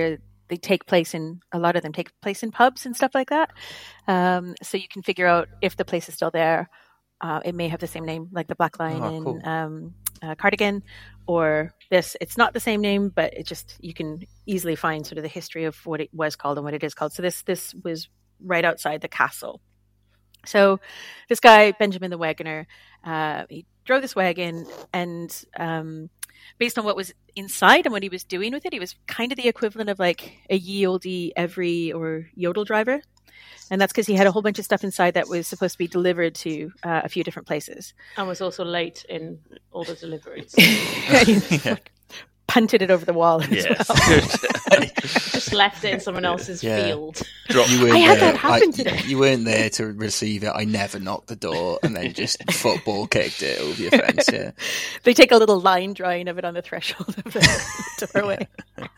they take place in, a lot of them take place in pubs and stuff like that. Um, so you can figure out if the place is still there. Uh, it may have the same name, like the Black Lion Oh, in cool. um, uh, Cardigan, or this. It's not the same name, but it just, you can easily find sort of the history of what it was called and what it is called. So this this was right outside the castle. So this guy, Benjamin the Wagoner, uh, he drove this wagon, and um, based on what was inside and what he was doing with it, he was kind of the equivalent of like a ye olde every or yodel driver. And that's because he had a whole bunch of stuff inside that was supposed to be delivered to uh, a few different places. And was also late in all the deliveries. yeah. like, punted it over the wall as Yes. well. Just left it in someone else's Yeah. field. Drop, you weren't I had there. that happen I- today. You weren't there to receive it. I never knocked the door and then just football kicked it over your fence. Yeah. They take a little line drawing of it on the threshold of the doorway.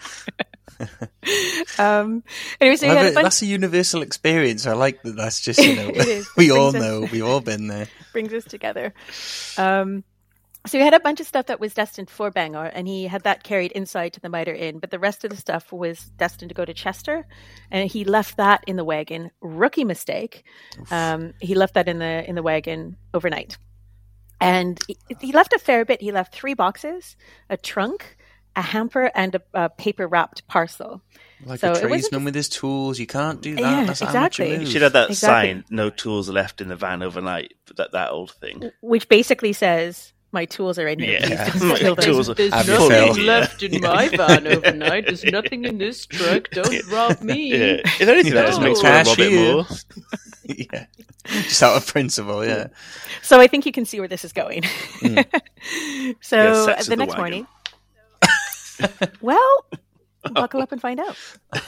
um, anyway, so you Well, had a but bunch. that's a universal experience. I like that. That's just, you know, It is. we It all brings us- know. We've all been there. brings us together. Um, so he had a bunch of stuff that was destined for Bangor, and he had that carried inside to the Mitre Inn, but the rest of the stuff was destined to go to Chester, and he left that in the wagon. Rookie mistake. Um, he left that in the in the wagon overnight, and he, he left a fair bit. He left three boxes, a trunk, a hamper, and a, a paper wrapped parcel. Like So a it wasn't tradesman just- with his tools. You can't do that. Yeah, That's exactly. amateur You move. should have that Exactly. sign, no tools left in the van overnight, that that old thing. Which basically says, "My tools are in here. Yeah. Please My don't steal them." tools are- There's Have your nothing fill. left in my van overnight. There's nothing in this truck. Don't rob me. Yeah. If anything, that just No. makes me want to rob it Cashier. more. Yeah. Just out of principle, yeah. So I think you can see where this is going. Yeah, so sex the with the next wagon. morning, well, buckle up and find out.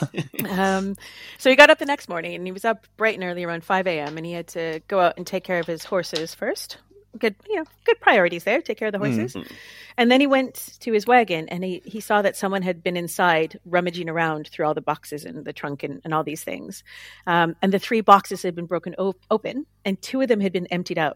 Um, so he got up the next morning, and he was up bright and early around five a.m. and he had to go out and take care of his horses first. Good, you know, good priorities there. Take care of the horses. And then he went to his wagon, and he, he saw that someone had been inside rummaging around through all the boxes and the trunk and, and all these things. Um, and the three boxes had been broken op- open, and two of them had been emptied out.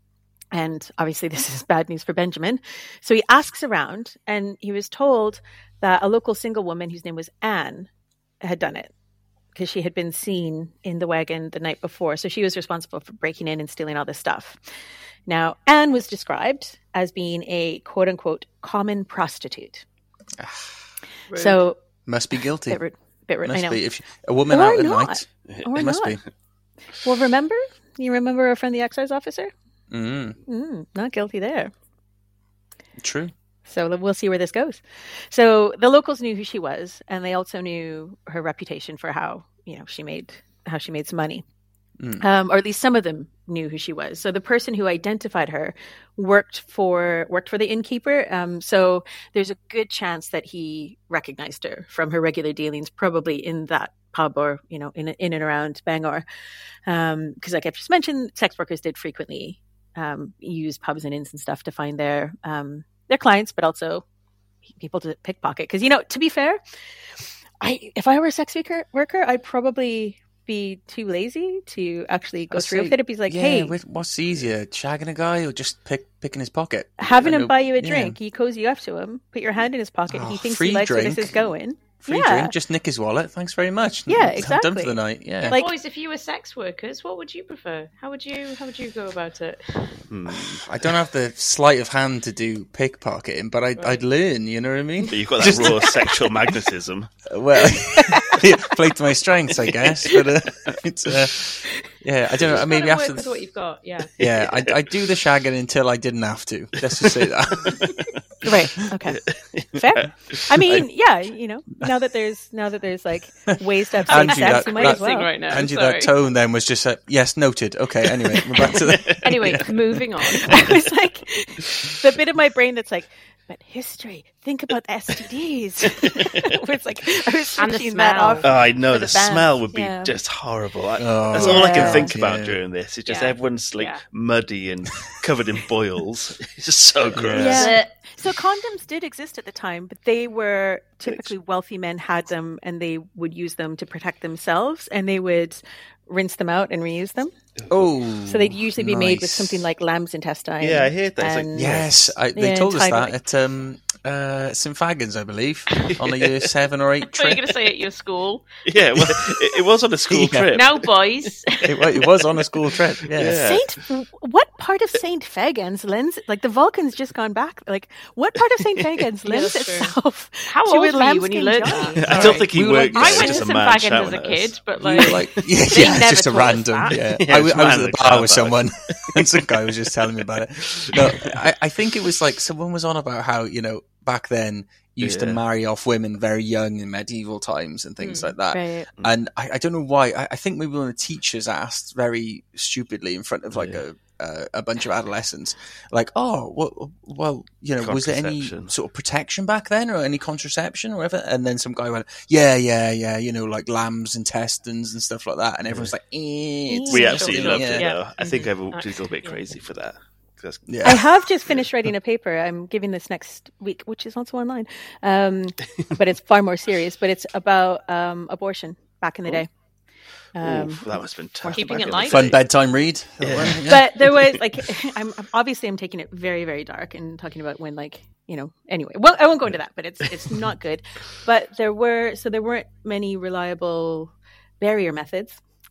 And obviously this is bad news for Benjamin. So he asks around, and he was told that a local single woman whose name was Anne had done it, because she had been seen in the wagon the night before. So she was responsible for breaking in and stealing all this stuff. Now, Anne was described as being a quote unquote common prostitute. Rude. So, Must be guilty. bit rude, bit rude, I Must know. be. If a woman Or out at not. night, Or it must not. be. Well, remember? You remember our friend the excise officer? Mm, Mm, not guilty there. true. So we'll see where this goes. So the locals knew who she was, and they also knew her reputation for how, you know, she made how she made some money. Mm. Um, or at least some of them knew who she was. So the person who identified her worked for worked for the innkeeper. Um, so there's a good chance that he recognized her from her regular dealings, probably in that pub or, you know, in in and around Bangor. Um, because like I just mentioned, sex workers did frequently um, use pubs and inns and stuff to find their um, their clients, but also people to pickpocket. Because, you know, to be fair, I if I were a sex worker, worker I'd probably be too lazy to actually go I'd through say, with it. It'd be like, yeah, hey, wait, what's easier, shagging a guy or just pick picking his pocket? having I him know- buy you a yeah. drink, you cozy up to him, put your hand in his pocket, Oh, he thinks free he likes where drink. this is going. Free Yeah. drink, just nick his wallet. Thanks very much. Yeah, I'm done exactly. for the night. Yeah. Like- Boys, if you were sex workers, what would you prefer? How would you how would you go about it? Hmm. I don't have the sleight of hand to do pickpocketing, but I'd, I'd learn. You know what I mean? But you've got that raw sexual magnetism. Well, yeah, play to my strengths, I guess. But uh, it's uh, yeah, I don't know. Just Maybe gotta after work with the, what you've got. Yeah. yeah, I I do the shagging until I didn't have to. Let's just say that. Right. Okay. Fair. I mean, yeah, you know, now that there's now that there's like ways to have same Andrew, sex, that- you might that- as well. right now. Angie, sorry. that tone then was just like, yes, noted. Okay, anyway, we're back to the. Anyway, moving on. I was like, the bit of my brain that's like, but history. Think about the S T Ds. Where it's like I was And the switching that smell. off. Oh, I know For the, the band, smell would be yeah. just horrible. I, Oh, that's all I can yeah. think about Yeah. during this. It's just Yeah. everyone's like Yeah. muddy and covered in boils. It's just so gross. Yeah. So condoms did exist at the time, but they were typically wealthy men had them, and they would use them to protect themselves, and they would rinse them out and reuse them. Oh, So they'd usually be made with nice. something like lamb's intestine. Yeah, I heard that. It's like, and- Yes, I, they Yeah, told us tied that it. at um, Uh, Saint Fagans, I believe, on a year seven or eight What are trip. you going to say at your school? Yeah, well, it, it was on a school Yeah. trip. Now, boys. It, wa- it was on a school trip. Yeah. Yeah. Saint, what part of Saint Fagans lends like the Vulcan's just gone back? Like, what part of Saint Fagans lends that's true. itself How to old a were you when lambskin you learned Johnny? that? I All don't right. think he We were worked like- there. I went to just a Saint man Fagans as shouting a at us. kid, but We like, were like, yeah, they yeah, never just a taught us random. that. Yeah, Yeah, I, was- it's I was man at in the the bar car with park. someone, and some guy was just telling me about it. No, I, I think it was like someone was on about how, you know, back then used to Yeah. marry off women very young in medieval times and things like that. Right. And I, I don't know why. I, I think maybe one of the teachers asked very stupidly in front of like Yeah. a, a a bunch of adolescents, like, "Oh, well, well, you know, was there any Contraception. sort of protection back then, or any contraception, or whatever?" And then some guy went, "Yeah, yeah, yeah, you know, like lamb's intestines and stuff like that." And everyone's like, eh, it's We Yeah. absolutely Sure, loved sure. it, Yeah. though. I think everyone Mm-hmm. was a little bit Yeah. crazy for that. 'Cause- I yeah." have just finished writing a paper. I'm giving this next week, which is also online, um, but it's far more serious. But it's about um, abortion back in the day. Um, Oof, that must have been tough. Keeping back it in the light. day. Fun bedtime read. Yeah. But there was like, I'm I'm- obviously I'm taking it very very dark and talking about when like you know anyway. Well, I won't go into that, but it's it's not good. But there were so there weren't many reliable barrier methods.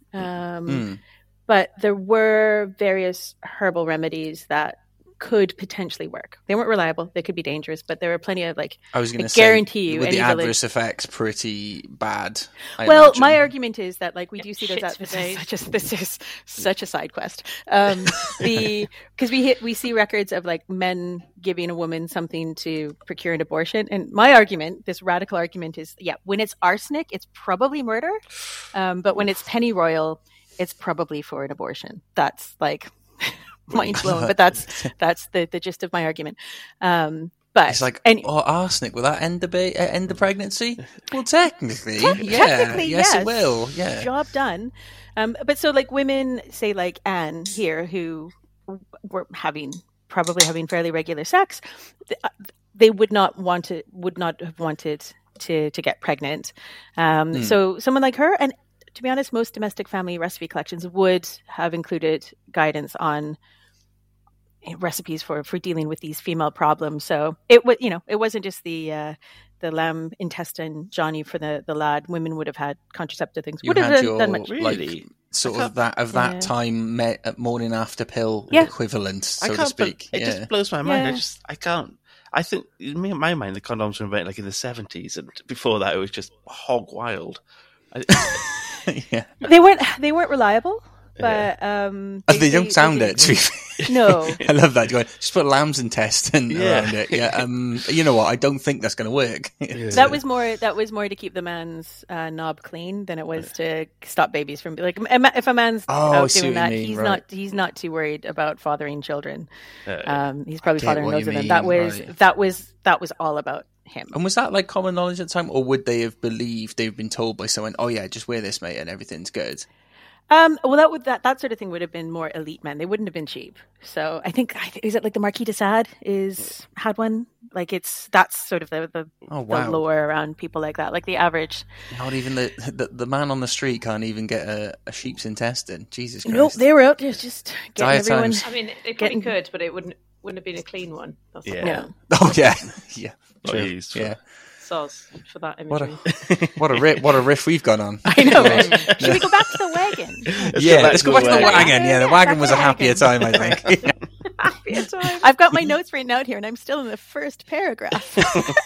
Um, Mm. But there were various herbal remedies that could potentially work. They weren't reliable. They could be dangerous, but there were plenty of like. I was going I to say, guarantee you were any the village- adverse effects pretty bad? I Well, imagine. my argument is that like we do see those. Shit At, for this, days. is such a, this is such a side quest. Um, the because we hit we see records of like men giving a woman something to procure an abortion, and my argument, this radical argument, is yeah, when it's arsenic, it's probably murder, um, but when it's pennyroyal, it's probably for an abortion. That's like mind blowing, but that's that's the the gist of my argument. Um, but It's like, and, oh, arsenic, will that end the ba- uh, end the pregnancy? Well, technically, Te- yeah. technically, yes, yes. it will. Yeah. job done. Um, but so like women, say like Anne here, who w- were having probably having fairly regular sex, th- uh, they would not want to would not have wanted to to get pregnant. Um, Hmm. So someone like her, and to be honest, most domestic family recipe collections would have included guidance on recipes for for dealing with these female problems. So it was, you know, it wasn't just the uh, the lamb intestine Johnny for the the lad. Women would have had contraceptive things. You Would have had done, your done much. like Really? sort I of that of that Yeah. time me- uh, morning after pill Yeah. equivalent, so I to can't. bel- speak. It yeah. just blows my mind. I Yeah. just. I can't. I think in me- in my mind the condoms were invented like in the seventies, and before that it was just hog wild. I, yeah. They weren't they weren't reliable, but um, They, they don't sound did- it. To be fair. No. I love that. Going, just put lamb's intestine Yeah. around it. Yeah. Um. You know what? I don't think that's going to work. That was more. That was more to keep the man's uh, knob clean than it was to stop babies from like. a ma- If a man's Oh, I out see doing what you that, mean, he's right. not. He's not too worried about fathering children. uh, Um, he's probably get fathering what loads you of them. mean, That was right. that was that was all about him. And was that like common knowledge at the time, or would they have believed they've been told by someone, "Oh yeah, just wear this, mate, and everything's good"? Um, well, that would that, that sort of thing would have been more elite men. They wouldn't have been cheap. So I think I th- is it like the Marquis de Sade is had one. Like it's that's sort of the the, Oh the wow! lore around people like that. Like the average. Not even the, the the man on the street can't even get a, a sheep's intestine. Jesus Christ! Nope, they were out there just getting Diet everyone. times. I mean, they probably Getting- could, but it wouldn't wouldn't have been a clean one. That's Yeah. Yeah. Oh yeah, yeah, Not true. used for- yeah. Soz for that What imagery. a what a riff, what a riff we've gone on. I know. Right? Should we go back to the wagon? yeah, back let's to go the back to the wagon. wagon. Yeah, the Yeah, wagon back was to a the happier wagon. time, I think. Happy time. I've got my notes written out here, and I'm still in the first paragraph.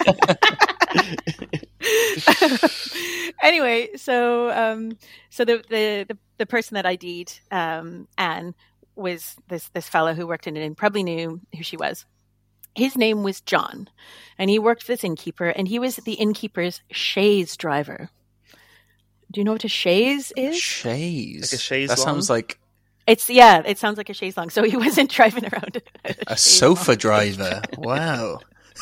Anyway, so um, so the, the the the person that I D'd um, Anne was this this fellow who worked in it and probably knew who she was. His name was John, and he worked for this innkeeper, and he was the innkeeper's chaise driver. Do you know what a chaise is? Chaise. Like a chaise That sounds lawn? like It's yeah, it sounds like a chaise long. So he wasn't driving around a, a chaise sofa long. driver. Wow.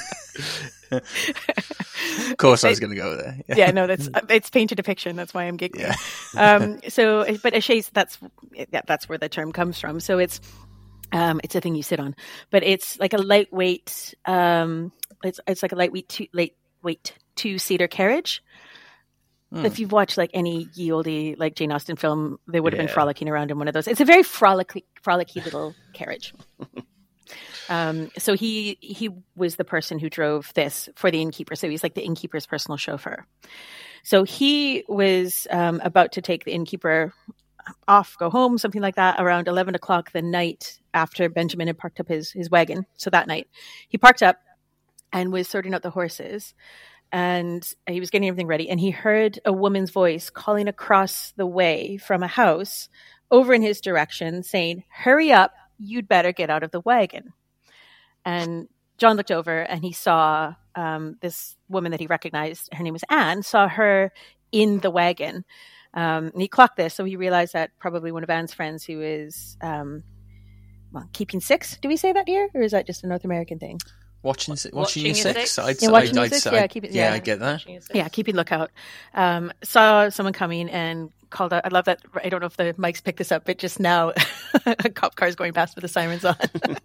Of course, I was going to go there. Yeah, no, that's it's painted a picture, and that's why I'm giggling. Yeah. um, so, but a chaise, that's yeah, that's where the term comes from. So it's um, it's a thing you sit on, but it's like a lightweight. Um, it's it's like a lightweight two, lightweight two seater carriage. Hmm. If you've watched like any ye olde like Jane Austen film, they would have been Yeah. frolicking around in one of those. It's a very frolicky, frolicky little carriage. Um, so he he was the person who drove this for the innkeeper. So he's like the innkeeper's personal chauffeur. So he was um, about to take the innkeeper off, go home, something like that, around eleven o'clock the night after Benjamin had parked up his, his wagon. So that night he parked up and was sorting out the horses, and he was getting everything ready. And he heard a woman's voice calling across the way from a house over in his direction saying, "Hurry up, you'd better get out of the wagon." And John looked over and he saw um, this woman that he recognized. Her name was Anne, saw her in the wagon. Um, and he clocked this. So he realized that probably one of Anne's friends who is um, well, keeping six. Do we say that here? Or is that just a North American thing? Watching, watching, Watching your your six. six? I'd, Yeah, I'd, watching I'd, your six? I'd, Yeah, I'd, keep it- yeah, yeah. I get that. Yeah, keeping lookout. Um, saw someone coming and called out. I love that. I don't know if the mics picked this up, but just now a cop car is going past with the sirens on.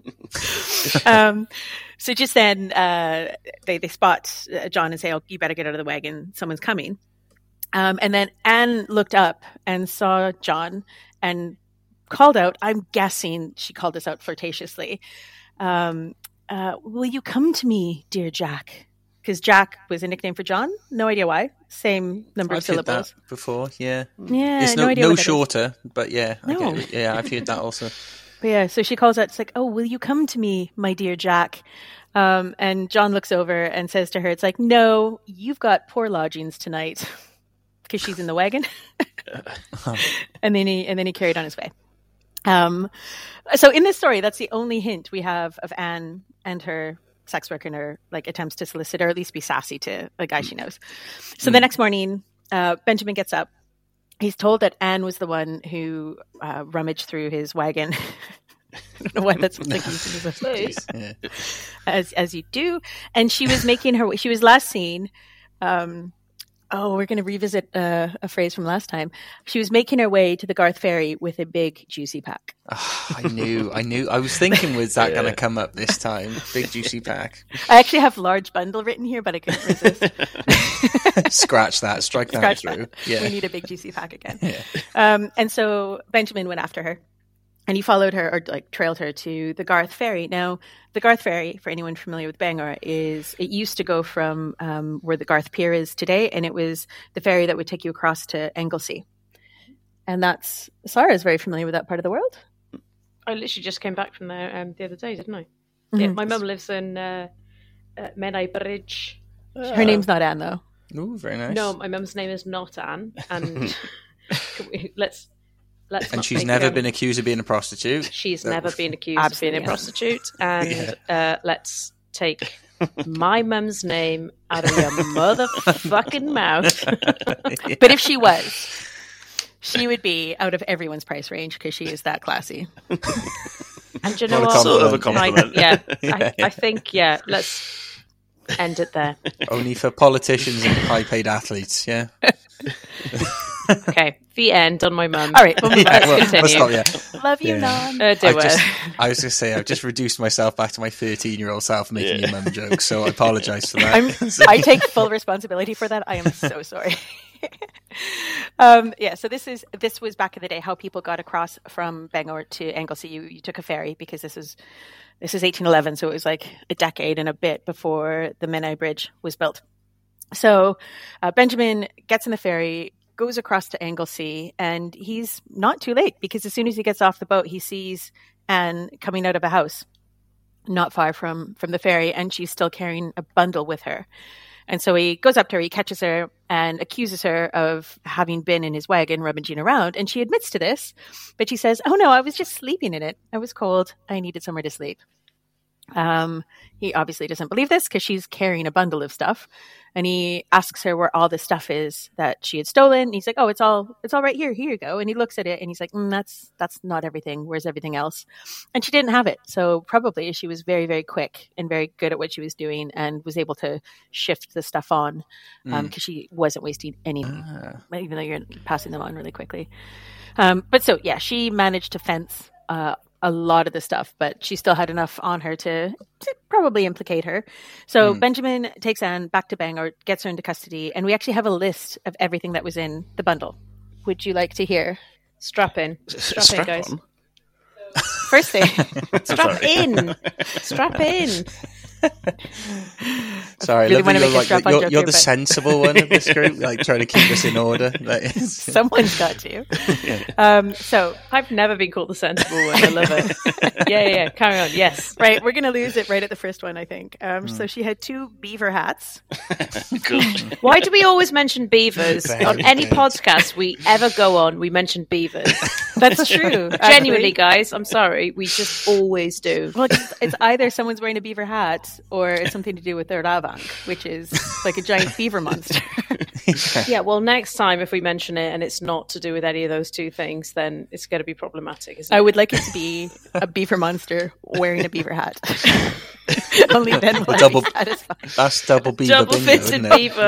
um, so just then uh, they, they spot uh, John and say, "Oh, you better get out of the wagon. Someone's coming." Um, and then Anne looked up and saw John and called out. I'm guessing she called this out flirtatiously. Um, uh, "Will you come to me, dear Jack?" Because Jack was a nickname for John. No idea why. Same number I've of syllables. heard that before, yeah. Yeah, It's no, no, idea no what that is. shorter, but yeah, I No. get it. Yeah, I've heard that also. But yeah, so she calls out. It's like, "Oh, will you come to me, my dear Jack?" Um, and John looks over and says to her, "It's like, no, you've got poor lodgings tonight," because she's in the wagon. and then he and then he carried on his way. Um, so in this story, that's the only hint we have of Anne and her sex worker in her like attempts to solicit or at least be sassy to a guy she knows. So the next morning, uh, Benjamin gets up. He's told that Anne was the one who uh, rummaged through his wagon. I don't know why that's like Please. Yeah. as as you do. And she was making her. She was last seen. Um, oh, we're going to revisit uh, a phrase from last time. She was making her way to the Garth Ferry with a big juicy pack. Oh, I knew, I knew. I was thinking, was that going to come up this time? Big juicy pack. I actually have large bundle written here, but I couldn't resist. Scratch that. Strike that Scratch through. that. Yeah. We need a big juicy pack again. Yeah. Um, and so Benjamin went after her, and he followed her or like trailed her to the Garth Ferry. Now, the Garth Ferry, for anyone familiar with Bangor, is it used to go from um, where the Garth Pier is today, and it was the ferry that would take you across to Anglesey. And that's Sarah is very familiar with that part of the world. I literally just came back from there um, the other day, didn't I? Mhm. Yeah, my mum lives in uh, uh, Menai Bridge. Her name's not Anne, though. Ooh, very nice. No, my mum's name is not Anne, and can we, let's let's. and not she's make, never um, been accused of being a prostitute. She's That never was- been accused of being a Absolutely. prostitute, and uh, let's take my mum's name out of your motherfucking mouth. But if she was, she would be out of everyone's price range because she is that classy. And you know What a what? Sort of a compliment. compliment. I, yeah, Yeah, I, yeah. I think yeah. Let's end it there. Only for politicians and high-paid athletes. Yeah. Okay, the end on my mum. All right, we'll move Yeah, on. well, continue. let's stop, yeah. Love you, Yeah. Nan. Uh, do I it. just, I was going to say, I've just reduced myself back to my thirteen-year-old self making Yeah. your mum jokes, so I apologise for that. I'm, I take full responsibility for that. I am so sorry. um, yeah, so this is this was back in the day how people got across from Bangor to Anglesey. You, you took a ferry because this is this is eighteen eleven, so it was like a decade and a bit before the Menai Bridge was built. So uh, Benjamin gets in the ferry, goes across to Anglesey, and he's not too late because as soon as he gets off the boat, he sees Anne coming out of a house not far from from the ferry, and she's still carrying a bundle with her. And so he goes up to her, he catches her and accuses her of having been in his wagon rummaging around. And she admits to this, but she says, "Oh no, I was just sleeping in it. I was cold. I needed somewhere to sleep." Um, he obviously doesn't believe this because she's carrying a bundle of stuff. And he asks her where all the stuff is that she had stolen. And he's like, "Oh, it's all, it's all right here. Here you go." And he looks at it and he's like, mm, that's, that's not everything. Where's everything else? And she didn't have it. So probably she was very, very quick and very good at what she was doing and was able to shift the stuff on because um, she wasn't wasting any, Ah. even though you're passing them on really quickly. Um, but so, yeah, she managed to fence uh, a lot of the stuff, but she still had enough on her to, to probably implicate her. So Mm. Benjamin takes Anne back to Bangor, gets her into custody, and we actually have a list of everything that was in the bundle. Would you like to hear? Strap in, strap, in, Strap guys. on. First thing. Strap in. Strap in. Sorry, really I love wanna that make a you're, strap-on like, you're, joke you're here, the but- sensible one of this group, like trying to keep us in order. That is. Someone's got to. Um, so, I've never been called the sensible one. I love it. Yeah, yeah, yeah. Carry on. Yes. right, we're going to lose it right at the first one, I think. Um, So she had two beaver hats. Good. Why do we always mention beavers Very on any good. podcast we ever go on? We mention beavers. That's true. Genuinely, actually. guys. I'm sorry. We just always do. Well, it's, it's either someone's wearing a beaver hat or it's something to do with their ravang, which is like a giant beaver monster. Yeah. Well, next time if we mention it and it's not to do with any of those two things, then it's going to be problematic. Isn't it? I would like it to be a beaver monster wearing a beaver hat. Only then will I double- be satisfied. That's double beaver Double bingo, fitted isn't it? beaver.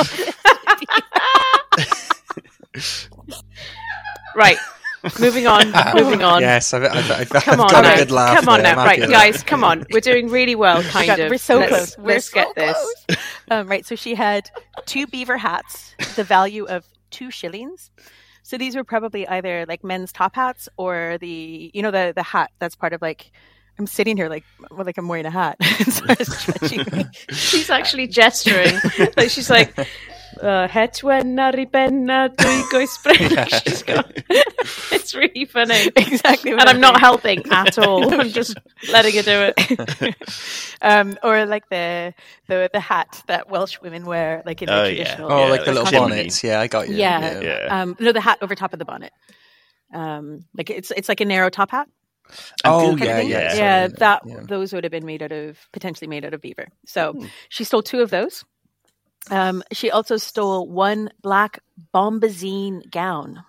Yeah. Right. Moving on. Moving on. Yes, I've, I've, I've, Come I've on got now. a good laugh. Come on there. now. I'm Right, happy with guys, come on. We're doing really well, kind God, of. we're so let's, close. We're Let's so get this. close. Um, right, so she had two beaver hats, the value of two shillings. So these were probably either like men's top hats or the, you know, the the hat that's part of like, I'm sitting here like well, like I'm wearing a hat. So it's stretching me. She's actually gesturing. Like she's like, uh, het wenna ripenna tuigo spring. She's got- It's really funny. Exactly. what And I'm not doing. helping at all. I'm just letting her do it. um, or like the, the the hat that Welsh women wear, like in the Oh, yeah. traditional. Oh, Yeah, like the like little chimney. bonnets. Yeah, I got you. Yeah. Yeah. Um, no, the hat over top of the bonnet. Um, like it's it's like a narrow top hat. Oh, Kind of yeah, thing. yeah. yeah, sorry, that yeah. those would have been made out of potentially made out of beaver. So she stole two of those. Um, she also stole one black bombazine gown.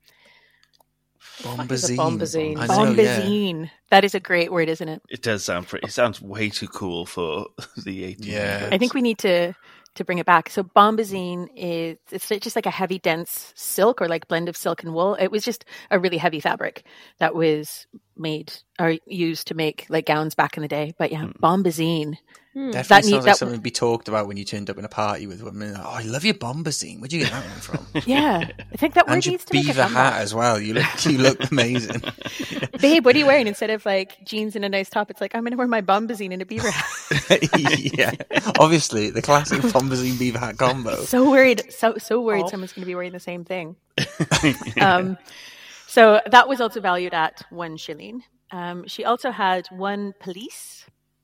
fuck is a Bombazine. bombazine? I know, yeah. Bombazine. That is a great word, isn't it? It does sound pretty. It sounds way too cool for the eighteen hundreds. Yeah. I think we need to to bring it back. So bombazine is it's just like a heavy, dense silk or like blend of silk and wool. It was just a really heavy fabric that was made or used to make like gowns back in the day. But yeah, bombazine. Definitely That sounds need- like that- something to be talked about when you turned up in a party with women. Oh, I love your bombazine. Where'd you get that one from? Yeah, I think that word And your needs to make a beaver comeback. hat as well. You look, you look amazing. Babe, what are you wearing? Instead of like jeans and a nice top, it's like I'm going to wear my bombazine and a beaver hat. yeah, obviously the classic bombazine beaver hat combo. So worried, so so worried Oh. someone's going to be wearing the same thing. um, so that was also valued at one shilling. Um, she also had one police.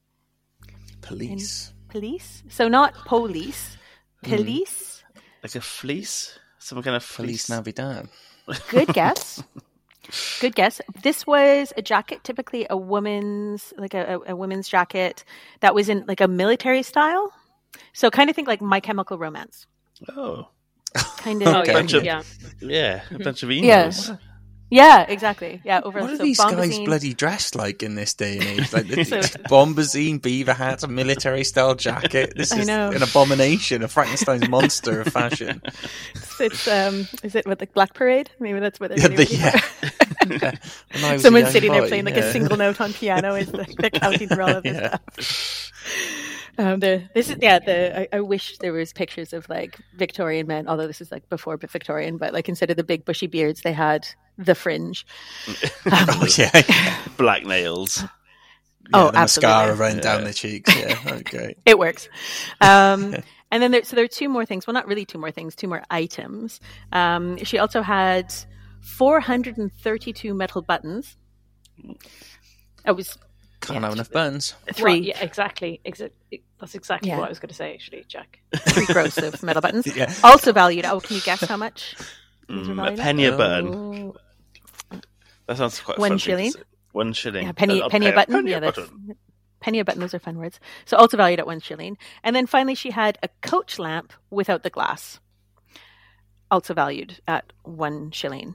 Police. Police. So not police. Police. Like a fleece? Some kind of Police fleece? Navidad. Good guess. Good guess. This was a jacket, typically a woman's, like a, a, a women's jacket that was in like a military style. So kind of think like My Chemical Romance. Oh. Kind of. Oh, Okay. yeah. Bunch of- yeah. Yeah, a bunch of emos. Yeah. Yeah, exactly. Yeah, over What are so these guys bombazine- bloody dressed like in this day and age? Like the So- bombazine, beaver hats, a military style jacket. This I is know. an abomination, a Frankenstein's monster of fashion. It's um, is it what the Black Parade? Maybe that's what they're Yeah, doing. the, yeah. When I was a Someone young sitting there boy, playing like yeah. a single note on piano is the, they're counting through all of this Yeah. stuff. Um, the, this is yeah. The I, I wish there was pictures of like Victorian men, although this is like before but Victorian. But like instead of the big bushy beards, they had the fringe. Oh, yeah, yeah. Black nails. Oh, the absolutely. mascara running down the cheeks. Yeah, okay. It works. Um, and then there, so there are two more things. Well, not really two more things. Two more items. Um, she also had four hundred and thirty-two metal buttons. It was Can't have enough buns. three. Well, yeah, exactly. Exa- that's exactly Yeah. what I was going to say, actually, Jack. three gross of metal buttons. Yeah. Also valued. Oh, can you guess how much? these were Mm, a valued at? penny a Oh. button. That sounds quite One fun thing to shilling? say. One shilling. Yeah, penny, I'll penny a pay button. penny yeah, a that's button. penny a button. Those are fun words. So also valued at one shilling. And then finally, she had a coach lamp without the glass. Also valued at one shilling.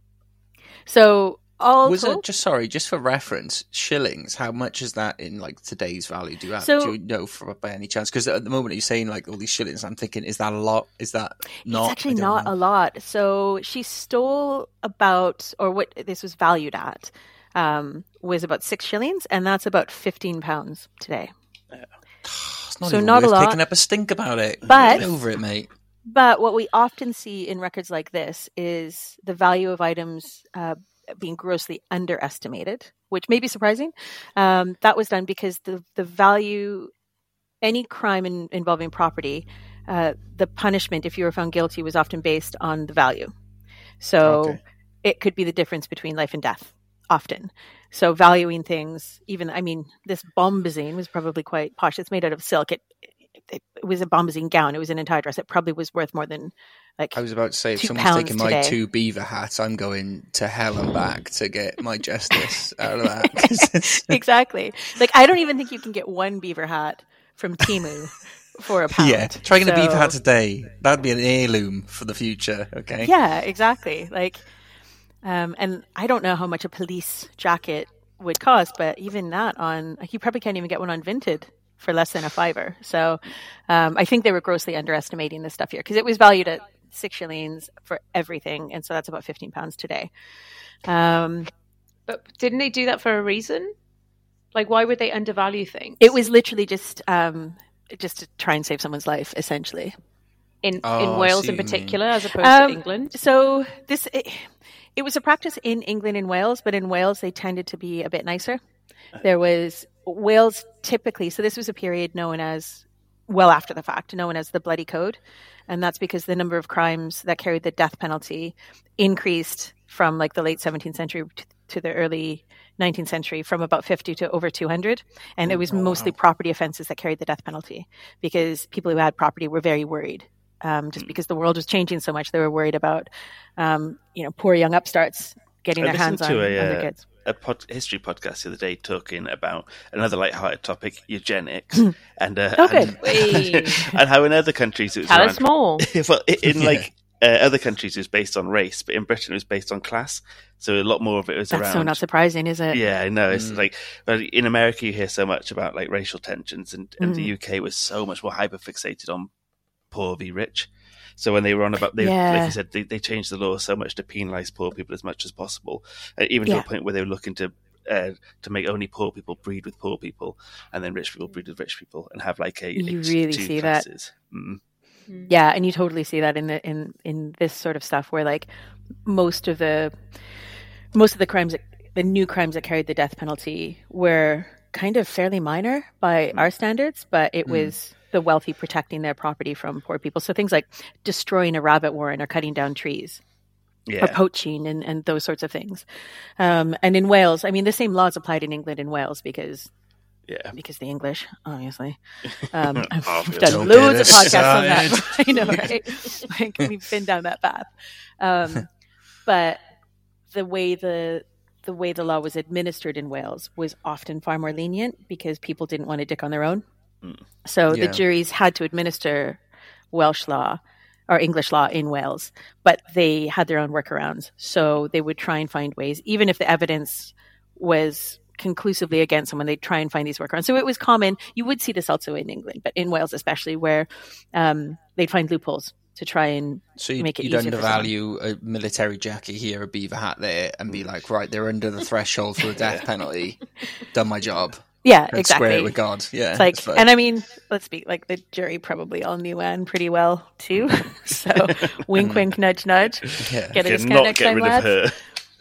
So all Was told, it just sorry, just for reference, shillings? How much is that in like today's value? Do you have? So- do you know for, by any chance? Because at the moment you're saying like all these shillings, I'm thinking, is that a lot? Is that not? it's actually I don't not know. a lot. So she stole about, or what this was valued at, um, was about six shillings, and that's about fifteen pounds today. It's not so even not a worth lot. kicking up a stink about it. But- Get over it, mate. But what we often see in records like this is the value of items uh, being grossly underestimated, which may be surprising. Um, that was done because the, the value, any crime in, involving property, uh, the punishment, if you were found guilty, was often based on the value. So Okay. it could be the difference between life and death, often. So valuing things, even, I mean, this bombazine was probably quite posh. It's made out of silk. It, it, it was a bombazine gown. It was an entire dress. It probably was worth more than like I was about to say, if two someone's pounds taking my today. two beaver hats, I'm going to hell and back to get my justice out of that. 'Cause it's- Exactly. Like, I don't even think you can get one beaver hat from Temu for a pound. yeah, try and get a beaver So- hat today. That'd be an heirloom for the future. Okay. Yeah, exactly. Like, um, and I don't know how much a police jacket would cost, but even that on, like, you probably can't even get one on Vinted for less than a fiver. So um, I think they were grossly underestimating this stuff here because it was valued at six shillings for everything. And so that's about fifteen pounds today. Um, But didn't they do that for a reason? Like, why would they undervalue things? it was literally just um, just to try and save someone's life, essentially. in Oh, in I Wales see in what you mean. particular, as opposed Um, to England. So this it, it was a practice in England and Wales, but in Wales they tended to be a bit nicer. There was Wales typically. So this was a period known as well after the fact, known as the Bloody Code, and that's because the number of crimes that carried the death penalty increased from like the late seventeenth century to, to the early nineteenth century, from about fifty to over two hundred, and it was mostly property offenses that carried the death penalty because people who had property were very worried. Um, just because the world was changing so much, they were worried about, um, you know, poor young upstarts getting I their hands listened on, to on a, their uh, kids. a pod, history podcast the other day talking about another light-hearted topic, eugenics, and, uh, Oh, and, good. Hey. and how in other countries it was Tell around, us more. well, i- in Yeah. like uh, other countries it was based on race, but in Britain it was based on class. So a lot more of it was That's around. so not surprising, is it? Yeah, I know. It's Mm. like, but in America you hear so much about like racial tensions, and, and the Mm. U K was so much more hyper fixated on poor v rich. So when they were on about, they, Yeah. like you said, they, they changed the law so much to penalise poor people as much as possible, uh, even to Yeah. a point where they were looking to uh, to make only poor people breed with poor people, and then rich people breed with rich people, and have like a You like, really two see that. classes. Mm. Yeah, and you totally see that in the in in this sort of stuff where like most of the most of the crimes that, the new crimes that carried the death penalty were kind of fairly minor by our standards, but it was the wealthy protecting their property from poor people. So things like destroying a rabbit warren or cutting down trees or Yeah, poaching and, and those sorts of things. Um, and in Wales, I mean, the same laws applied in England and Wales because yeah. because the English, obviously. Um, I've Obvious. done Don't loads get of podcasts on that. us I know, right? Like, we've been down that path. Um, but the way the the way the law was administered in Wales was often far more lenient because people didn't want to dick on their own. So Yeah. the juries had to administer Welsh law or English law in Wales, but they had their own workarounds. So they would try and find ways, even if the evidence was conclusively against someone, they'd try and find these workarounds. So it was common. You would see this also in England, but in Wales especially, where um, they'd find loopholes to try and So you'd, make it you'd easier for someone. undervalue a military jacket here, a beaver hat there, and be like, right, they're under the threshold for the death penalty. Done my job. Yeah, And exactly. square it with God. Yeah. It's like, it's fine. and I mean, let's be like the jury probably all knew Anne pretty well too. So wink, wink, nudge, nudge. yeah. Get a Can discount not next get time, rid lads. of her.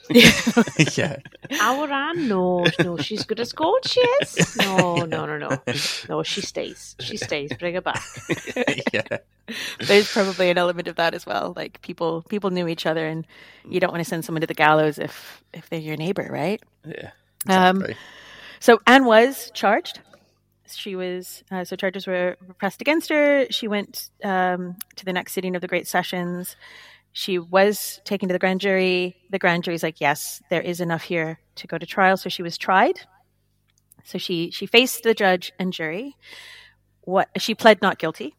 yeah. Our Anne? No, no, she's good as gold, she is. No, no, no, no. No, she stays. She stays. Bring her back. yeah. There's probably an element of that as well. Like people, people knew each other, and you don't want to send someone to the gallows if if they're your neighbor, right? Yeah, Um, Exactly. So Anne was charged. She was uh, so charges were pressed against her. She went um, to the next sitting of the Great Sessions. She was taken to the grand jury. The grand jury's like, yes, there is enough here to go to trial. So she was tried. So she she faced the judge and jury. What she pled not guilty.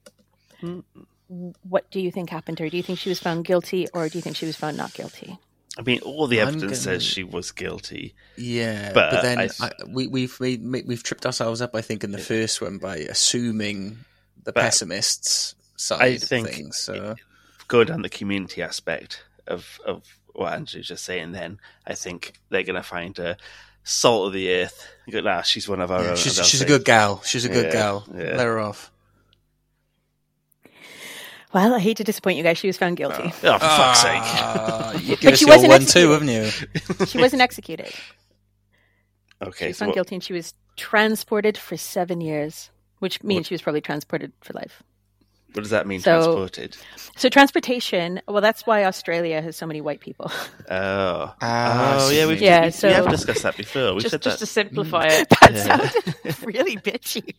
What do you think happened to her? Do you think she was found guilty, or do you think she was found not guilty? I mean, all the I'm evidence gonna- says she was guilty. Yeah, But, but, uh, then I- I, we, we've made, we've tripped ourselves up. I think in the first one by assuming the But pessimists' side I think of things. So Go down the community aspect of of what Andrew was just saying. Then I think they're going to find a salt of the earth. You go, nah, she's one of our yeah, own. she's and she's a they'll good gal. She's a good Yeah, gal. yeah. Let her off. Well, I hate to disappoint you guys. She was found guilty. Oh, for fuck's sake. Uh, you give But us she your wasn't one too, haven't executed. you? She wasn't executed. She Okay, was so found what, guilty and she was transported for seven years, which means she was probably transported for life. what does that mean, So- transported? So transportation, well, that's why Australia has so many white people. Oh. Ah, oh, I yeah, see. we've, Yeah, we, so- we have discussed that before. We Just, said just to that. simplify it. That Yeah. sounded really bitchy.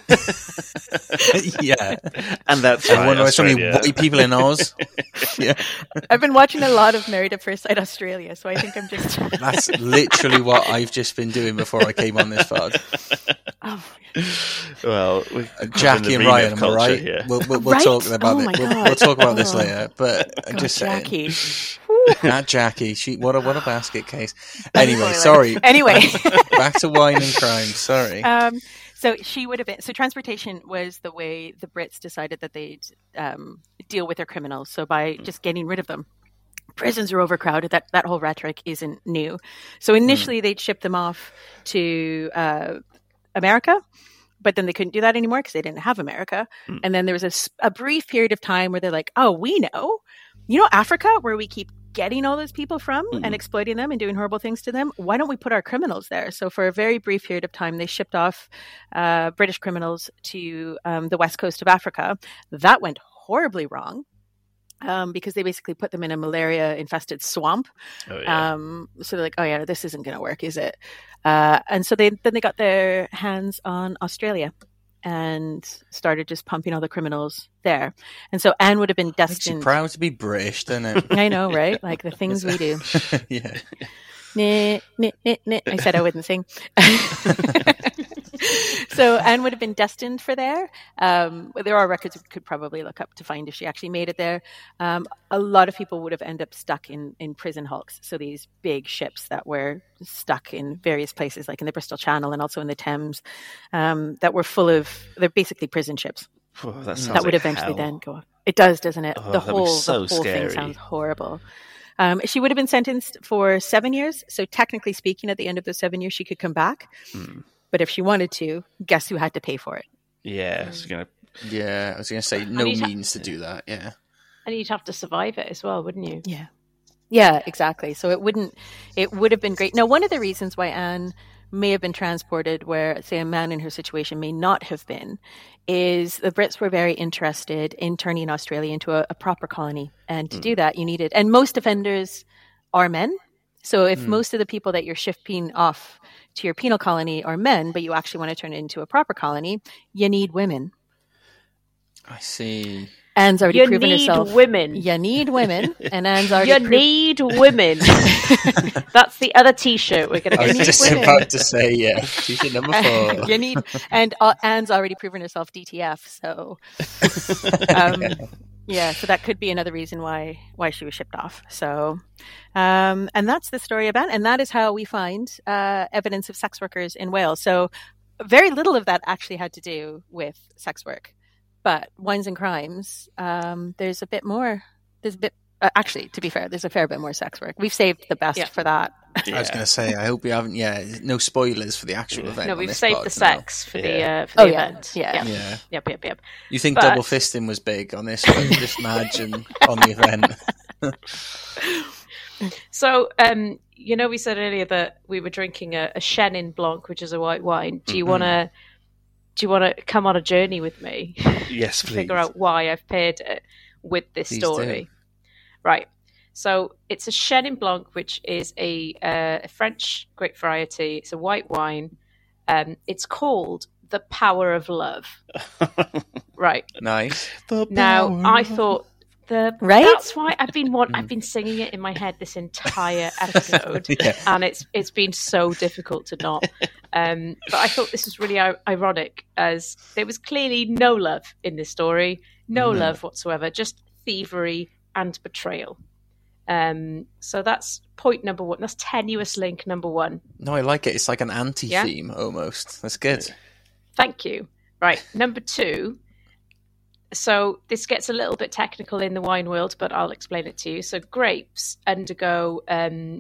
Yeah. And that's I right, wonder why so many Australia. white people in Oz. Yeah. I've been watching a lot of Married at First Sight Australia, so I think I'm just. That's literally what I've just been doing before I came on this pod. Oh, Well, we're Uh, having Jackie the and remake Ryan, am I culture right? here. We'll, we'll, we'll Right? talk about Oh it. my We'll, God. we'll talk about this Oh. later. But I'm God, just saying, Jackie. not Jackie. She what a what a basket case. Anyway, Spoiler. sorry. Anyway. Back to wine and crime. Sorry. Um, so she would have been. So transportation was the way the Brits decided that they'd um, deal with their criminals. So by just getting rid of them. Prisons are overcrowded. That that whole rhetoric isn't new. So initially they'd ship them off to uh, America, but then they couldn't do that anymore because they didn't have America. Mm. And then there was a, s- a brief period of time where they're like, "Oh, we know, you know, Africa, where we keep getting all those people from Mm. and exploiting them and doing horrible things to them. Why don't we put our criminals there?" So for a very brief period of time, they shipped off uh, British criminals to um, the west coast of Africa. That went horribly wrong. Um, because they basically put them in a malaria-infested swamp. Oh, yeah. Um, so they're like, "Oh yeah, this isn't going to work, is it?" Uh, and so they then they got their hands on Australia and started just pumping all the criminals there. And so Anne would have been Makes you destined. proud to be British, doesn't it? I know, right? Like the things we do. Yeah. Nah, nah, nah, nah. I said I wouldn't sing. So Anne would have been destined for there. Um, there are records we could probably look up to find if she actually made it there. Um, a lot of people would have ended up stuck in, in prison hulks. So these big ships that were stuck in various places, like in the Bristol Channel and also in the Thames, um, that were full of, they're basically prison ships. Oh, that sounds That would like eventually hell. then go off. It does, doesn't it? Oh, the that'd be whole, so the whole scary. thing sounds horrible. Um, she would have been sentenced for seven years. So technically speaking, at the end of those seven years, she could come back. Hmm. But if she wanted to, guess who had to pay for it? Yeah, it's gonna. Yeah, I was going to say, no you'd ha- means to do that, yeah. And you'd have to survive it as well, wouldn't you? Yeah. Yeah, exactly. So it wouldn't, it would have been great. Now, one of the reasons why Anne may have been transported where, say, a man in her situation may not have been, is the Brits were very interested in turning Australia into a, a proper colony. And to do that, you needed, and most offenders are men. So if Mm. most of the people that you're shipping off to your penal colony are men, but you actually want to turn it into a proper colony, you need women. I see. Anne's already You proven need herself. women. You need women, and Anne's already You pro- need women. That's the other T-shirt we're going I to was need just women. about to say, yeah. T-shirt number four. you need, and uh, Anne's already proven herself D T F. So, um, yeah, so that could be another reason why why she was shipped off. So, um, and that's the story of Anne, and that is how we find uh, evidence of sex workers in Wales. So, very little of that actually had to do with sex work, but wines and crimes. Um, there's a bit more. There's a bit. Uh, actually, to be fair, there's a fair bit more sex work. We've saved the best Yeah. for that. I was going to say, I hope you haven't, yeah, no spoilers for the actual event. No, on we've this saved pod, the no. sex for the Yeah. uh, for the Oh, yeah. event. Yeah. Yep. Yeah. Yep. Yep. Yep. You think But- double fisting was big on this one? Just imagine on the event. So, um, you know, we said earlier that we were drinking a, a Chenin Blanc, which is a white wine. Do you Mhm. want to? Do you want to come on a journey with me? Yes, to please. figure out why I've paired it with this Please story. do. Right. So it's a Chenin Blanc, which is a, uh, a French grape variety. It's a white wine. Um, it's called The Power of Love. Right. Nice. The Now, power I of- thought the Right? that's why I've been want, I've been singing it in my head this entire episode, Yeah. and it's it's been so difficult to not. Um, but I thought this was really i- ironic, as there was clearly no love in this story, no No. love whatsoever, just thievery and betrayal. Um, so that's point number one. That's tenuous link number one. No, I like it. It's like an anti-theme almost. That's good. Thank you. Right, number two. So this gets a little bit technical in the wine world, but I'll explain it to you. So grapes undergo um,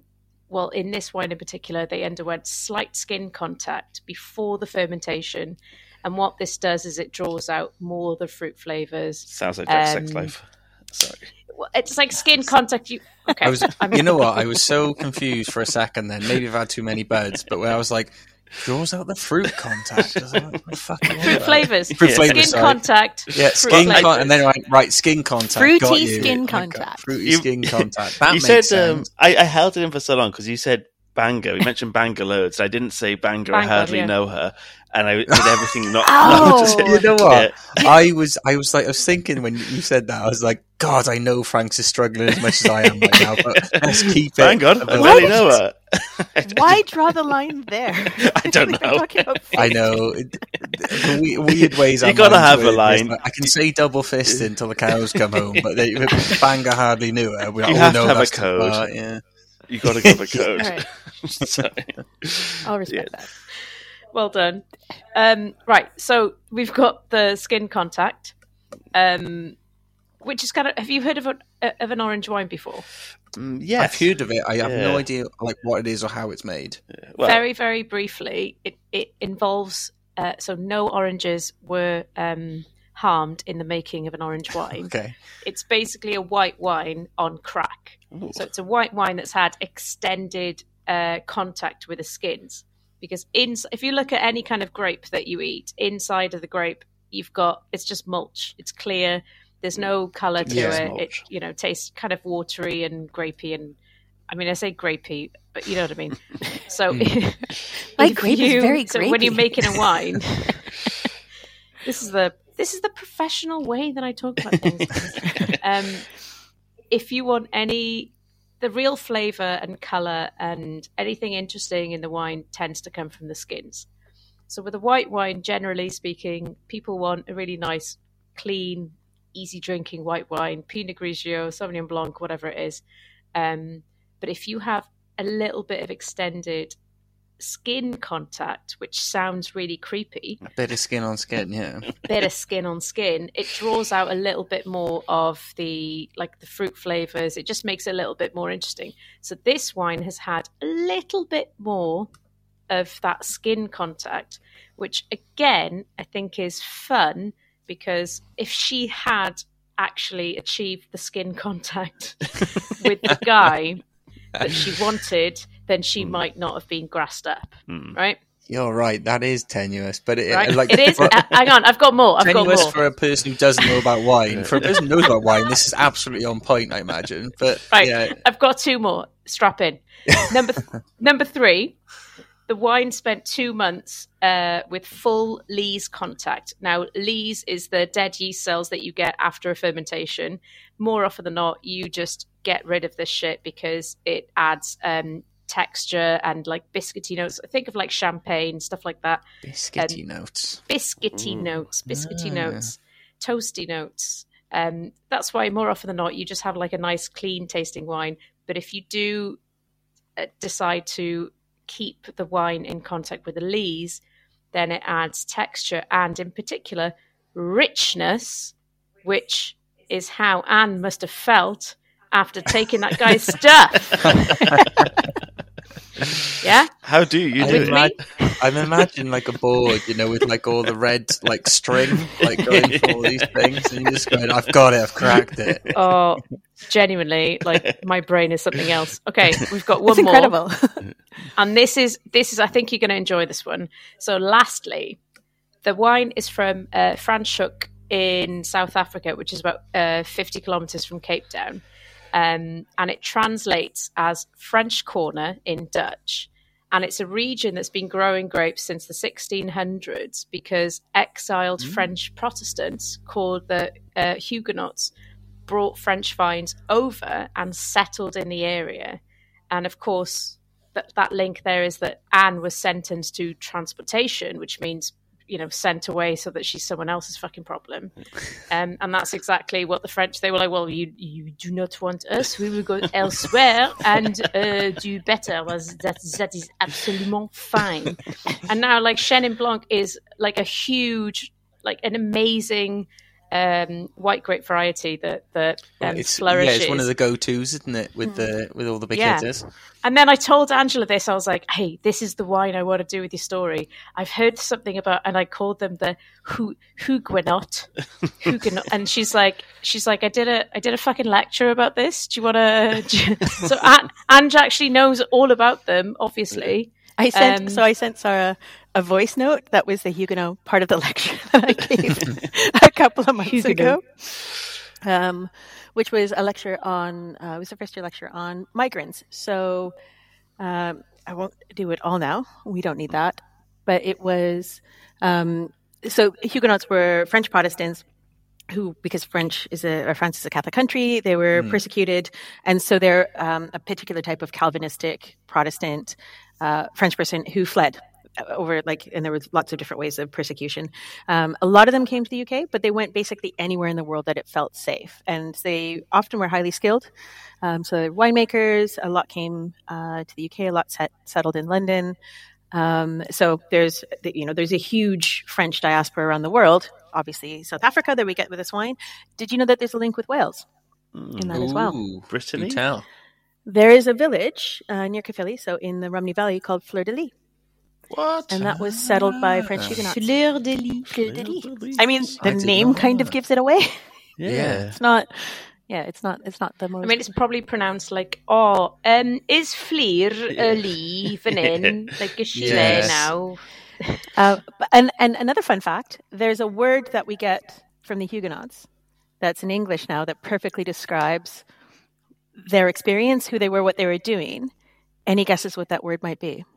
well, in this wine in particular, they underwent slight skin contact before the fermentation. And what this does is it draws out more of the fruit flavors. Sounds like Jack's sex Um, life. Sorry. Well, it's like skin contact. You okay? I was, I'm- you know what? I was so confused for a second then. Maybe I've had too many buds, but when I was like, draws out the fruit contact. I was like, what the fuck? fruit flavors. Fruit Yeah. flavors, Skin sorry. contact. Yeah, fruit skin flavors. contact, and then right, right, skin contact. Fruity got you. skin I got contact. Fruity You- skin contact. That you makes said um, sense. I, I held it in for so long because you said Banga. You mentioned Banga loads. I didn't say Banga. I Banga, hardly yeah. know her, and I did everything not. Oh. not to- You know what? Yeah. I was, I was like, I was thinking when you said that, I was like, God, I know Franks is struggling as much as I am right now, but let's keep it. Hang on, I above barely it. know her. Why draw the line there? I don't We've been know. talking about I know. It- The we- weird ways You our gotta minds have a work is line. like, I can say double fisting until the cows come home, but they, Banga hardly knew her. We're like, You oh, have no, to have a that's the code. part, yeah. You got to give a code. All right. Sorry. I'll respect that. Well done. Um, right, so we've got the skin contact, um, which is kind of. Have you heard of, a, of an orange wine before? Mm, yes. I've heard of it. I have Yeah. no idea like what it is or how it's made. Well, Very, very briefly, it, it involves. Uh, so no oranges were um, harmed in the making of an orange wine. Okay. It's basically a white wine on crack. Ooh. So it's a white wine that's had extended uh, contact with the skins. Because in, if you look at any kind of grape that you eat, inside of the grape, you've got, it's just mulch. It's clear. There's no colour to Yeah, it. It, mulch. you know, tastes kind of watery and grapey. And I mean, I say grapey, but you know what I mean. So, My if grape is you- very so when you're grapey. making a wine, this is the this is the professional way that I talk about things. um, if you want any, the real flavour and colour and anything interesting in the wine tends to come from the skins. So with a white wine, generally speaking, people want a really nice, clean, easy drinking white wine, Pinot Grigio, Sauvignon Blanc, whatever it is. Um, but if you have a little bit of extended skin contact, which sounds really creepy, A bit of skin on skin, yeah. bit of skin on skin, it draws out a little bit more of the like the fruit flavors. It just makes it a little bit more interesting. So this wine has had a little bit more of that skin contact, which again I think is fun, because if she had actually achieved the skin contact with the guy that she wanted, then she Mm. might not have been grassed up, Mm. right? You're right. That is tenuous, but it, Right? like It is. for- uh, hang on, I've got more. I've got tenuous more. for a person who doesn't know about wine. For a person who knows about wine, this is absolutely on point, I imagine. But Right, yeah, I've got two more. Strap in. Number th- number three, the wine spent two months uh, with full lees contact. Now, lees is the dead yeast cells that you get after a fermentation. More often than not, you just get rid of this shit because it adds um, texture and like biscuity notes. Think of like champagne, stuff like that. biscuity notes. Biscuity Mm. notes, biscuity Ah. notes, toasty notes. Um, that's why more often than not, you just have like a nice, clean tasting wine. But if you do uh, decide to keep the wine in contact with the lees, then it adds texture and, in particular, richness, which is how Anne must have felt after taking that guy's stuff. Yeah? How do you I'm, do it? imag- I'm imagining like a board, you know, with like all the red like string, like going for all these things, and you're just going, "I've got it, I've cracked it." Oh, genuinely, like my brain is something else. Okay, we've got one It's more. incredible. And this is this is I think you're going to enjoy this one. So lastly, the wine is from uh, Franschhoek in South Africa, which is about uh, fifty kilometers from Cape Town. Um, and it translates as French Corner in Dutch. And it's a region that's been growing grapes since the sixteen hundreds because exiled Mm. French Protestants called the uh, Huguenots brought French vines over and settled in the area. And of course, that, that link there is that Anne was sentenced to transportation, which means, you know, sent away so that she's someone else's fucking problem. Um, and that's exactly what the French, they were like, well, you you do not want us, we will go elsewhere and uh, do better. Well, that, that is absolutely fine. And now, like, Chenin Blanc is like a huge, like an amazing um, white grape variety that that um, it's, flourishes. Yeah, it's one of the go-tos, isn't it, with the with all the big Yeah. hitters? And then I told Angela this. I was like, "Hey, this is the wine I want to do with your story. I've heard something about," and I called them the Hu- Huguenot. Huguenot. And she's like, "She's like, I did a, I did a fucking lecture about this. Do you want to?" So An- Ange actually knows all about them, obviously. I sent Um, so I sent Sarah a voice note that was the Huguenot part of the lecture that I gave a couple of months Huguenot. ago, um, which was a lecture on uh, it was a first year lecture on migrants. So um, I won't do it all now. We don't need that, but it was um, so Huguenots were French Protestants who, because French is a or France is a Catholic country, they were Mm. persecuted, and so they're um, a particular type of Calvinistic Protestant uh, French person who fled over, like, and there was lots of different ways of persecution. Um, a lot of them came to the U K, but they went basically anywhere in the world that it felt safe, and they often were highly skilled. Um, so winemakers, a lot came uh, to the U K, a lot set, settled in London. Um, so there's, you know, there's a huge French diaspora around the world. Obviously, South Africa that we get with this wine. Did you know that there's a link with Wales in that as well? Ooh, Brittany? do tell. There is a village uh, near Caerphilly, so in the Rumney Valley, called Fleur de Lis, What? and that was settled by French Huguenots. Fleur de lis. Fleur de Lis. Fleur de Lis. I mean, I the did name not kind know of that. gives it away. Yeah. It's not. Yeah, it's not. It's not the most. I mean, it's probably pronounced like, oh, um, is Fleur a lee fan in? Like, is she there Yes. now? Uh, but- and and another fun fact: there's a word that we get from the Huguenots that's in English now that perfectly describes their experience, who they were, what they were doing. Any guesses what that word might be?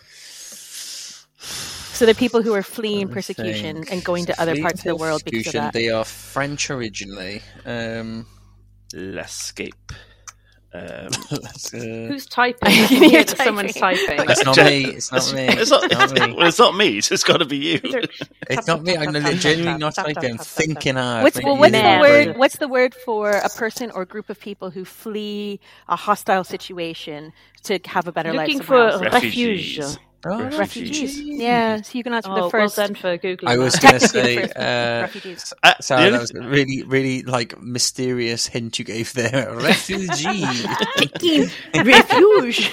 So the people who are fleeing I persecution think. and going to other parts of the world because of Persecution, that. They are French originally. Um, L'escape. Um, let's, uh, Who's typing? I You're can hear that someone's typing. typing. it's not me. It's not me. it's not, It's not me. well, it's not me. So it's got to be you. It's not me. I'm genuinely not typing. I'm thinking hard. What's, Make well, it what's easy the for word? you. What's the word for a person or group of people who flee a hostile situation to have a better Looking life for somewhere else? refuge. Refugees. Oh, Refugees. Yeah, so Huguenots were Oh, the first. well done for Googling I was that. going to Technically say, the first uh, refugees. Uh, Sarah, the that only- was a really, really like mysterious hint you gave there. Refugee. Refuge.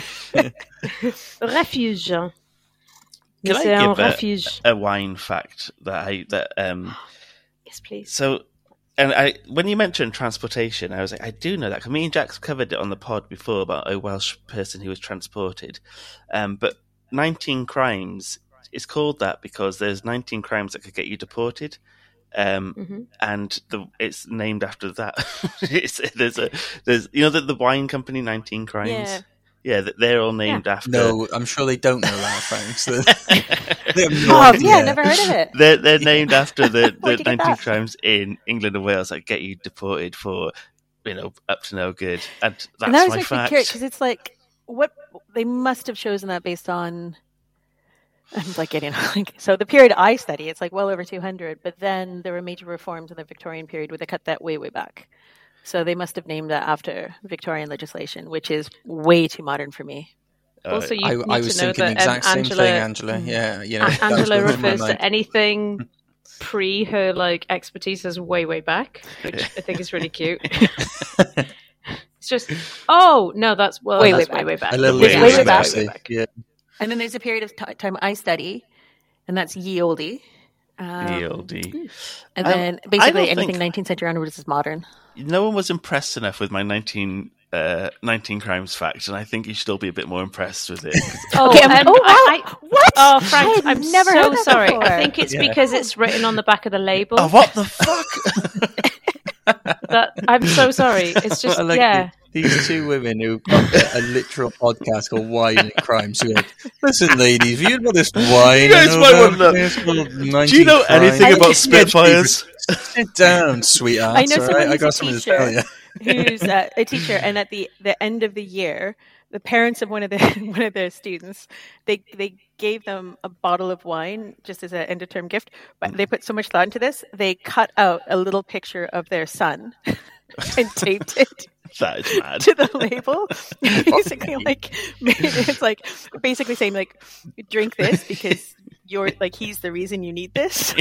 Refuge. Can Mais I c'est un give a- refuge. a wine fact that I that um Yes, please. so and I when you mentioned transportation, I was like, I do know that because me and Jack's covered it on the pod before about a Welsh person who was transported. Um, but nineteen crimes is called that because there's nineteen crimes that could get you deported. Um, Mhm. and the it's named after that. it's, there's a there's you know that the wine company nineteen crimes. Yeah. Yeah, that they're all named after. No, I'm sure they don't know that, Franks. They have no Oh, idea. yeah, never heard of it. They're they're named after the, Where'd the you get nineteen that? crimes in England and Wales that get you deported for, you know, up to no good. And that's and that was my actually fact. curious because it's like what they must have chosen that based on. I'm like getting like so the period I study, it's like well over two hundred, but then there were major reforms in the Victorian period where they cut that way way back. So they must have named that after Victorian legislation, which is way too modern for me. Uh, Also, you I, need I to was know thinking the that um, exact same Angela, thing, Angela. Yeah, you know, A- that was Angela going through my refers mind. to anything pre her like expertise as way way back, which I think is really cute. It's just, oh no, that's well, Way, that's way way back. way back. A little Way, bit way of back. conspiracy, Yeah. And then there's a period of t- time I study, and that's ye olde. Um, Ye olde. And I- then I basically don't anything think- nineteenth century onwards is modern. No one was impressed enough with my nineteen, uh, nineteen crimes fact, and I think you should all be a bit more impressed with it. Oh, Okay, I'm- um, oh, wow. I, I, What? Oh, Frank, I had I'm never so heard that sorry. before. I think it's Yeah. because it's written on the back of the label. Oh, what the fuck? That, I'm so sorry. It's just I like yeah. the- these two women who got a, a literal podcast called Wine and Crime. So like, listen, ladies, have you heard about this wine? You guys and might all wanna know. that? It's called Do you nineteen know Crime. anything I about think- Spitfires? Sit down, sweetheart. I know all someone right? I who's a got something to teacher. tell you. Who's uh, a teacher, and at the, the end of the year, the parents of one of the one of their students, they they gave them a bottle of wine just as an end of term gift. But they put so much thought into this, they cut out a little picture of their son and taped it That is mad. to the label. Basically, like made it, it's like basically saying like, drink this because you're like he's the reason you need this.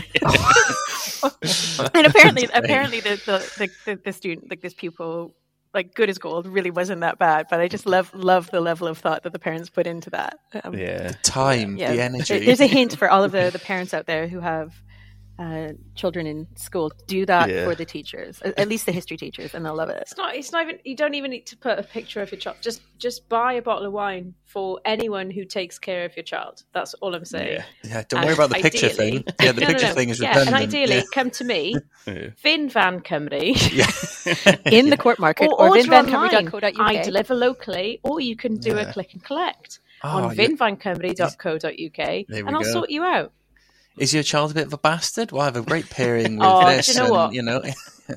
And apparently, apparently the the, the the student, like this pupil, like good as gold, really wasn't that bad. But I just love love the level of thought that the parents put into that. Um, Yeah. The time, yeah. the energy. There's a hint for all of the, the parents out there who have uh, children in school. Do that Yeah. for the teachers, at least the history teachers, and they'll love it. It's not. It's not even. You don't even need to put a picture of your child. Just, just buy a bottle of wine for anyone who takes care of your child. That's all I'm saying. Yeah. Yeah, don't And worry about the picture ideally- thing. Yeah, the No, no, picture no. thing is yeah, redundant. and ideally, Yeah. come to me, Yeah. Vin Van Cymru, In the court market or, or, order vin van online. cymru dot co dot uk. I deliver locally, or you can do Yeah. a click and collect Oh, on yeah. vin van cymru dot co dot uk, There we and I'll go. sort you out. Is your child a bit of a bastard? Well, I have a great pairing with Oh, do this. you know and, what? You know,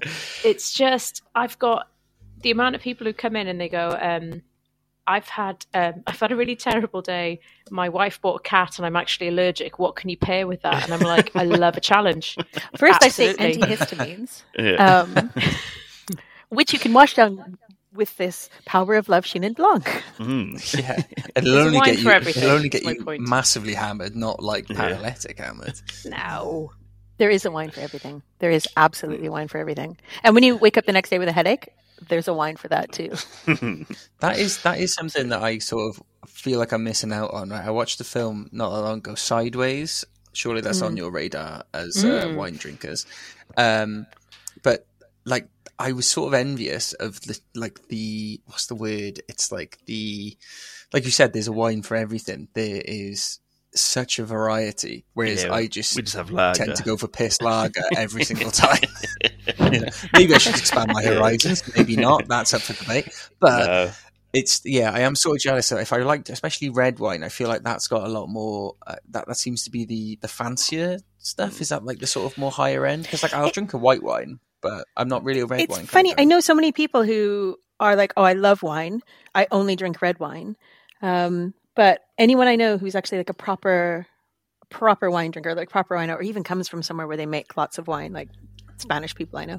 It's just I've got the amount of people who come in and they go, um, I've had um, I've had a really terrible day. My wife bought a cat and I'm actually allergic. What can you pair with that? And I'm like, I love a challenge. First, Absolutely. I say antihistamines, Yeah. um, which you can wash down with this power of love, Chenin Blanc. Mm. yeah, it'll There's a only wine get for you. everything, It'll only is get my you point. massively hammered, not like Yeah. paralytic hammered. No. There is a wine for everything. There is absolutely wine for everything. And when you wake up the next day with a headache, there's a wine for that too. That is that is something that I sort of feel like I'm missing out on. Right? I watched the film not that long ago, Sideways. Surely that's on your radar as uh, Mm. wine drinkers. Um, but like, I was sort of envious of the like the what's the word? It's like the like you said. There's a wine for everything. There is such a variety. Whereas Yeah, I just we just have lager. tend to go for piss lager every single time. You know, maybe I should expand my horizons. Maybe not. That's up for debate. But No. it's yeah, I am sort of jealous. That if I liked, especially red wine, I feel like that's got a lot more. Uh, that that seems to be the the fancier stuff. Is that like the sort of more higher end? Because like I'll drink a white wine, but I'm not really a red It's wine. funny. kind I of guy. know so many people who are like, "Oh, I love wine. I only drink red wine." Um, but anyone I know who's actually like a proper, proper wine drinker, like proper wine, or even comes from somewhere where they make lots of wine, like Spanish people I know,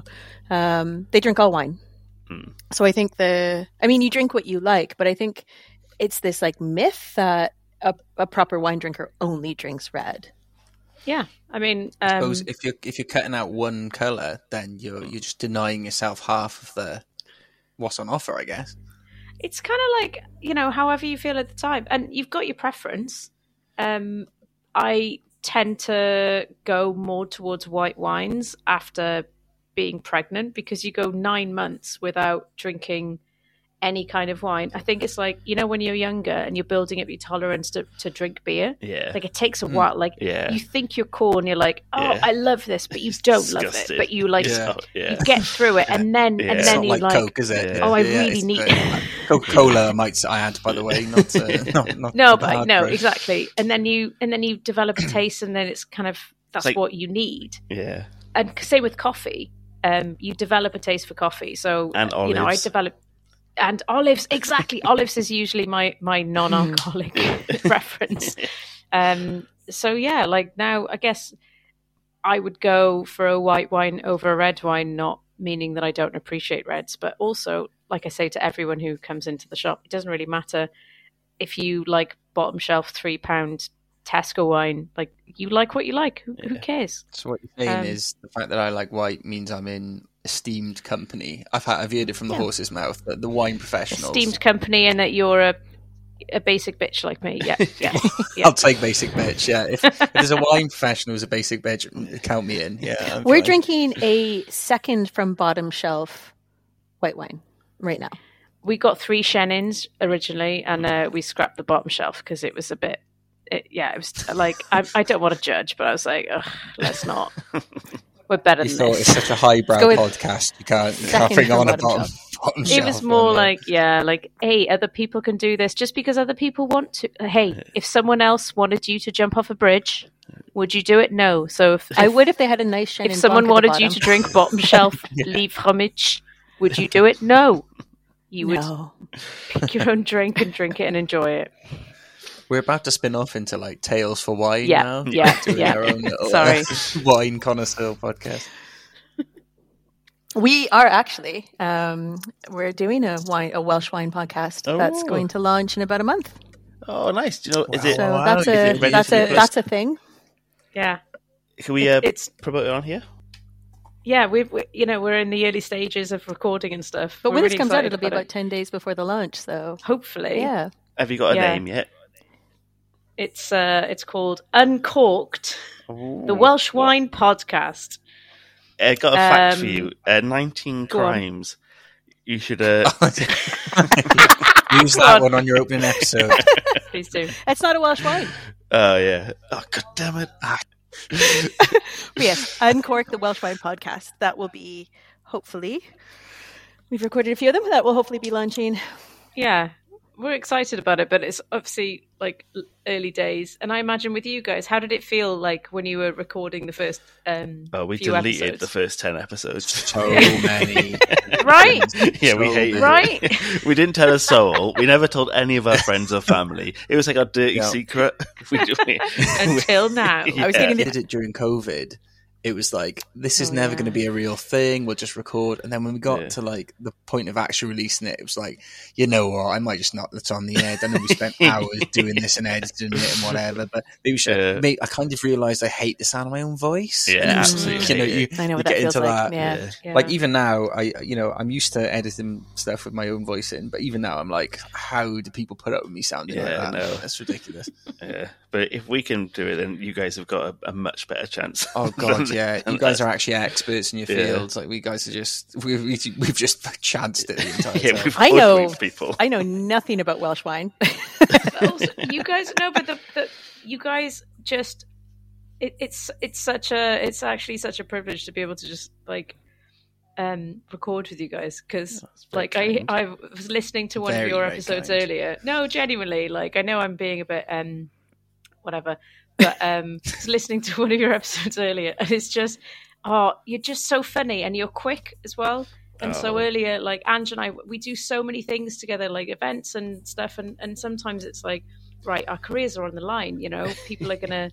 um, they drink all wine. Hmm. So I think the, I mean, you drink what you like, but I think it's this like myth that a, a proper wine drinker only drinks red. Yeah. I mean, I um, suppose if you're if you're cutting out one color, then you're you're just denying yourself half of the what's on offer, I guess. it's kind of like, you know, however you feel at the time. And you've got your preference. Um, I tend to go more towards white wines after being pregnant because you go nine months without drinking any kind of wine. I think it's like, you know, when you're younger and you're building up your tolerance to, to drink beer, Yeah. like it takes a while. Like Yeah. you think you're cool and you're like, oh, Yeah. I love this, but you don't love Disgusting. it. But you like, Yeah. Oh, yeah. you get through it, and then Yeah. and It's then not you like, like, Coke, is it? Yeah. oh, I Yeah, really it's need. the- Coca-Cola, I might add, by the way, not uh, not, not No, the but hard no, road. exactly. And then you and then you develop a taste, and then it's kind of that's Like- what you need. Yeah. And same with coffee. Um, you develop a taste for coffee. So And you know, I olives. develop and olives. Exactly, olives is usually my my non-alcoholic preference. Um, so yeah, like now, I guess I would go for a white wine over a red wine, not meaning that I don't appreciate reds, but also, like I say to everyone who comes into the shop, it doesn't really matter if you like bottom shelf three pound Tesco wine. Like you like what you like. Who, who cares? So what you're saying Um, is the fact that I like white means I'm in esteemed company. I've had, I've heard it from the Yeah. horse's mouth, the, the wine professionals. Esteemed company, and that you're a a basic bitch like me. Yeah, yeah, yeah. I'll take basic bitch. Yeah, if, if there's a wine professional who's a basic bitch, count me in. Yeah, I'm We're fine. drinking a second from bottom shelf white wine right now. We got three Shennins originally, and uh, we scrapped the bottom shelf because it was a bit. It, yeah, it was like I, I don't want to judge, but I was like, ugh, let's not. We're better You than thought this. it's such a highbrow Let's go with podcast. You can't, you second can't bring from on a bottom bottom, bottom It shelf was more one, yeah. like, yeah, like, hey, other people can do this just because other people want to. Hey, if someone else wanted you to jump off a bridge, would you do it? No. So if, I would if they had a nice Chenin if someone Blanc at the wanted you bottom. to drink bottom shelf Lee Fromage, would you do it? No. You would No. pick your own drink and drink it and enjoy it. We're about to spin off into like Tales for Wine Yeah, now. yeah, Doing yeah. our own little, Sorry. uh, wine connoisseur podcast. We are actually um, we're doing a wine a Welsh wine podcast that's Oh. going to launch in about a month. Oh, nice. Do you know, is Wow. it? So wow, that's is a it ready that's to be a pushed? that's a thing. Yeah. Can we uh, It's promote it on here? yeah, we've we, you know we're in the early stages of recording and stuff. But We're when really this comes out, excited it'll be about about it. ten days before the launch. So Hopefully, yeah, Have you got a Yeah. name yet? It's uh, it's called Uncorked, the Welsh Wine Podcast. I got a fact for Um, you. Uh, Nineteen go on. crimes. You should. Uh, Use that one on your opening episode. Please do. it's not a Welsh wine. Oh yeah. Oh god damn it. But yes, Uncork the Welsh Wine Podcast. That will be hopefully. We've recorded a few of them. That will hopefully be launching. Yeah, we're excited about it, but it's obviously like l- early days. And I imagine with you guys, how did it feel like when you were recording the first um Oh, we few deleted episodes? the first ten episodes. So many. Right? Yeah, we So hated Right? it. We didn't tell a soul. We never told any of our friends or family. It was like our dirty Yeah. secret. We, we, Until now. Yeah. I was We thinking did it during COVID. It was like, this is Oh, never yeah. going to be a real thing. We'll just record. And then when we got Yeah. to like the point of actually releasing it, it was like, you know what? I might just knock this on the head. I know we spent hours doing this and editing it and whatever, but maybe we should. Yeah. Mate, I kind of realised I hate the sound of my own voice. Yeah, And you- absolutely You know, hate you, I know you what get that feels into like. that. Yeah. yeah. Yeah. Like even now, I you know I'm used to editing stuff with my own voice in, but even now I'm like, how do people put up with me sounding Yeah, I like that? know. That's ridiculous. Yeah. But if we can do it, then you guys have got a, a much better chance. Oh god, than- yeah, than you guys us. are actually experts in your Yeah. fields. Like we guys are just we we we've just chanced it the entire Yeah, time. we've I know. hoodwinked people. I know nothing about Welsh wine. Also, you guys know, but the, the you guys just it, it's it's such a it's actually such a privilege to be able to just like um record with you guys because That's very like I kind. I was listening to one Very, of your very episodes kind. earlier. No, genuinely, like I know I'm being a bit um whatever, but um I was listening to one of your episodes earlier, and it's just oh you're just so funny and you're quick as well. And so Oh. earlier, like Ange and I, we do so many things together, like events and stuff. And, and sometimes it's like, right, our careers are on the line. You know, people are gonna.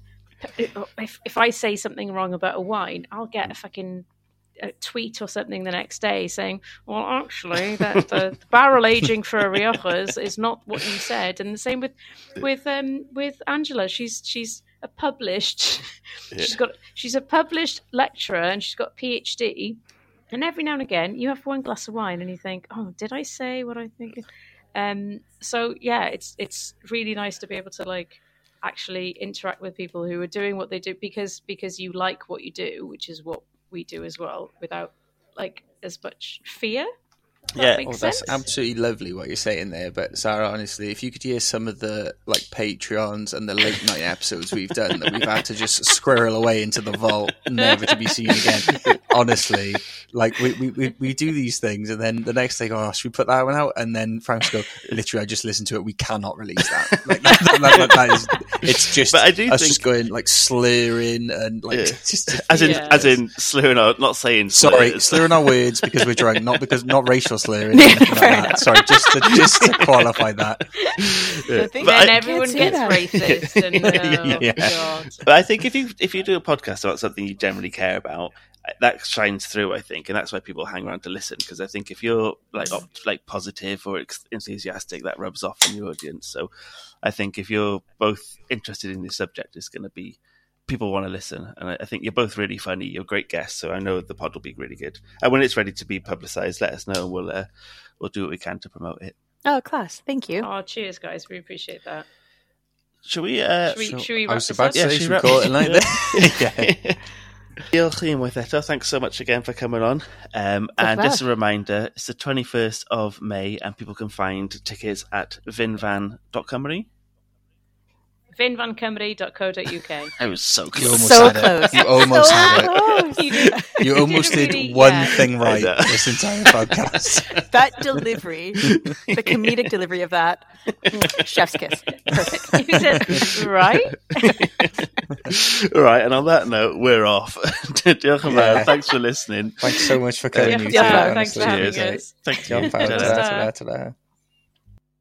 If if I say something wrong about a wine, I'll get a fucking a tweet or something the next day saying, "Well, actually, that the barrel aging for a Rioja is, is not what you said." And the same with with um with Angela. She's she's a published. She's got she's a published lecturer and she's got a PhD. And every now and again, you have one glass of wine and you think, "Oh, did I say what I think?" Um, so yeah, it's it's really nice to be able to like actually interact with people who are doing what they do because because you like what you do, which is what we do as well, without like as much fear. If that Yeah, makes Well, sense. that's absolutely lovely what you're saying there. But Sarah, honestly, if you could hear some of the like Patreons and the late night episodes we've done that we've had to just squirrel away into the vault, never to be seen again. Honestly, like we, we, we, we do these things, and then the next day, oh, should we put that one out? And then Frank's go, literally, I just listened to it. We cannot release that. Like, that, that, that, that is, it's just But I do us think- just going like slurring and like Yeah. just As in, Yeah. as in slurring out, not saying Sorry, slurs. slurring our words because we're drunk, not because not racial slurring. or anything like fair that. Sorry, just to, just to qualify that. Yeah. think But then I- everyone say gets that. racist. And, oh, Yeah. God. But I think if you if you do a podcast about something you generally care about, that shines through. I think, and that's why people hang around to listen. Because I think if you're like op- like positive or ex- enthusiastic, that rubs off on your audience. So I think if you're both interested in the subject, it's going to be people want to listen. And I, I think you're both really funny. You're great guests, so I know the pod will be really good. And when it's ready to be publicised, let us know. and We'll uh, we'll do what we can to promote it. Oh, class. Thank you. Oh, cheers, guys. We appreciate that. Should we? Uh, Should we, So, should we I wrap was this about up? to say, she should we wrap- call it a night then? Yeah. Diolch unwaith eto. Thanks so much again for coming on. Um, and Good just a reminder, it's the twenty-first of May and people can find tickets at vinvan dot cymru. vin van cymru dot co dot uk. I was so You close. almost So had close. it. You almost So had it. close. You did- You almost did really- one yeah. thing right know. this entire podcast. That delivery, the comedic delivery of that, mm, chef's kiss. Perfect. You said, right? All right, and on that note, we're off. Diolch yn fawr. Yeah. Thanks for listening. Thanks so much for coming. Yeah, you yeah, two, thanks for honestly. having Cheers. us. Thank you. Diolch yn fawr. Ta-ra. Ta-ra, ta-ra, ta-ra.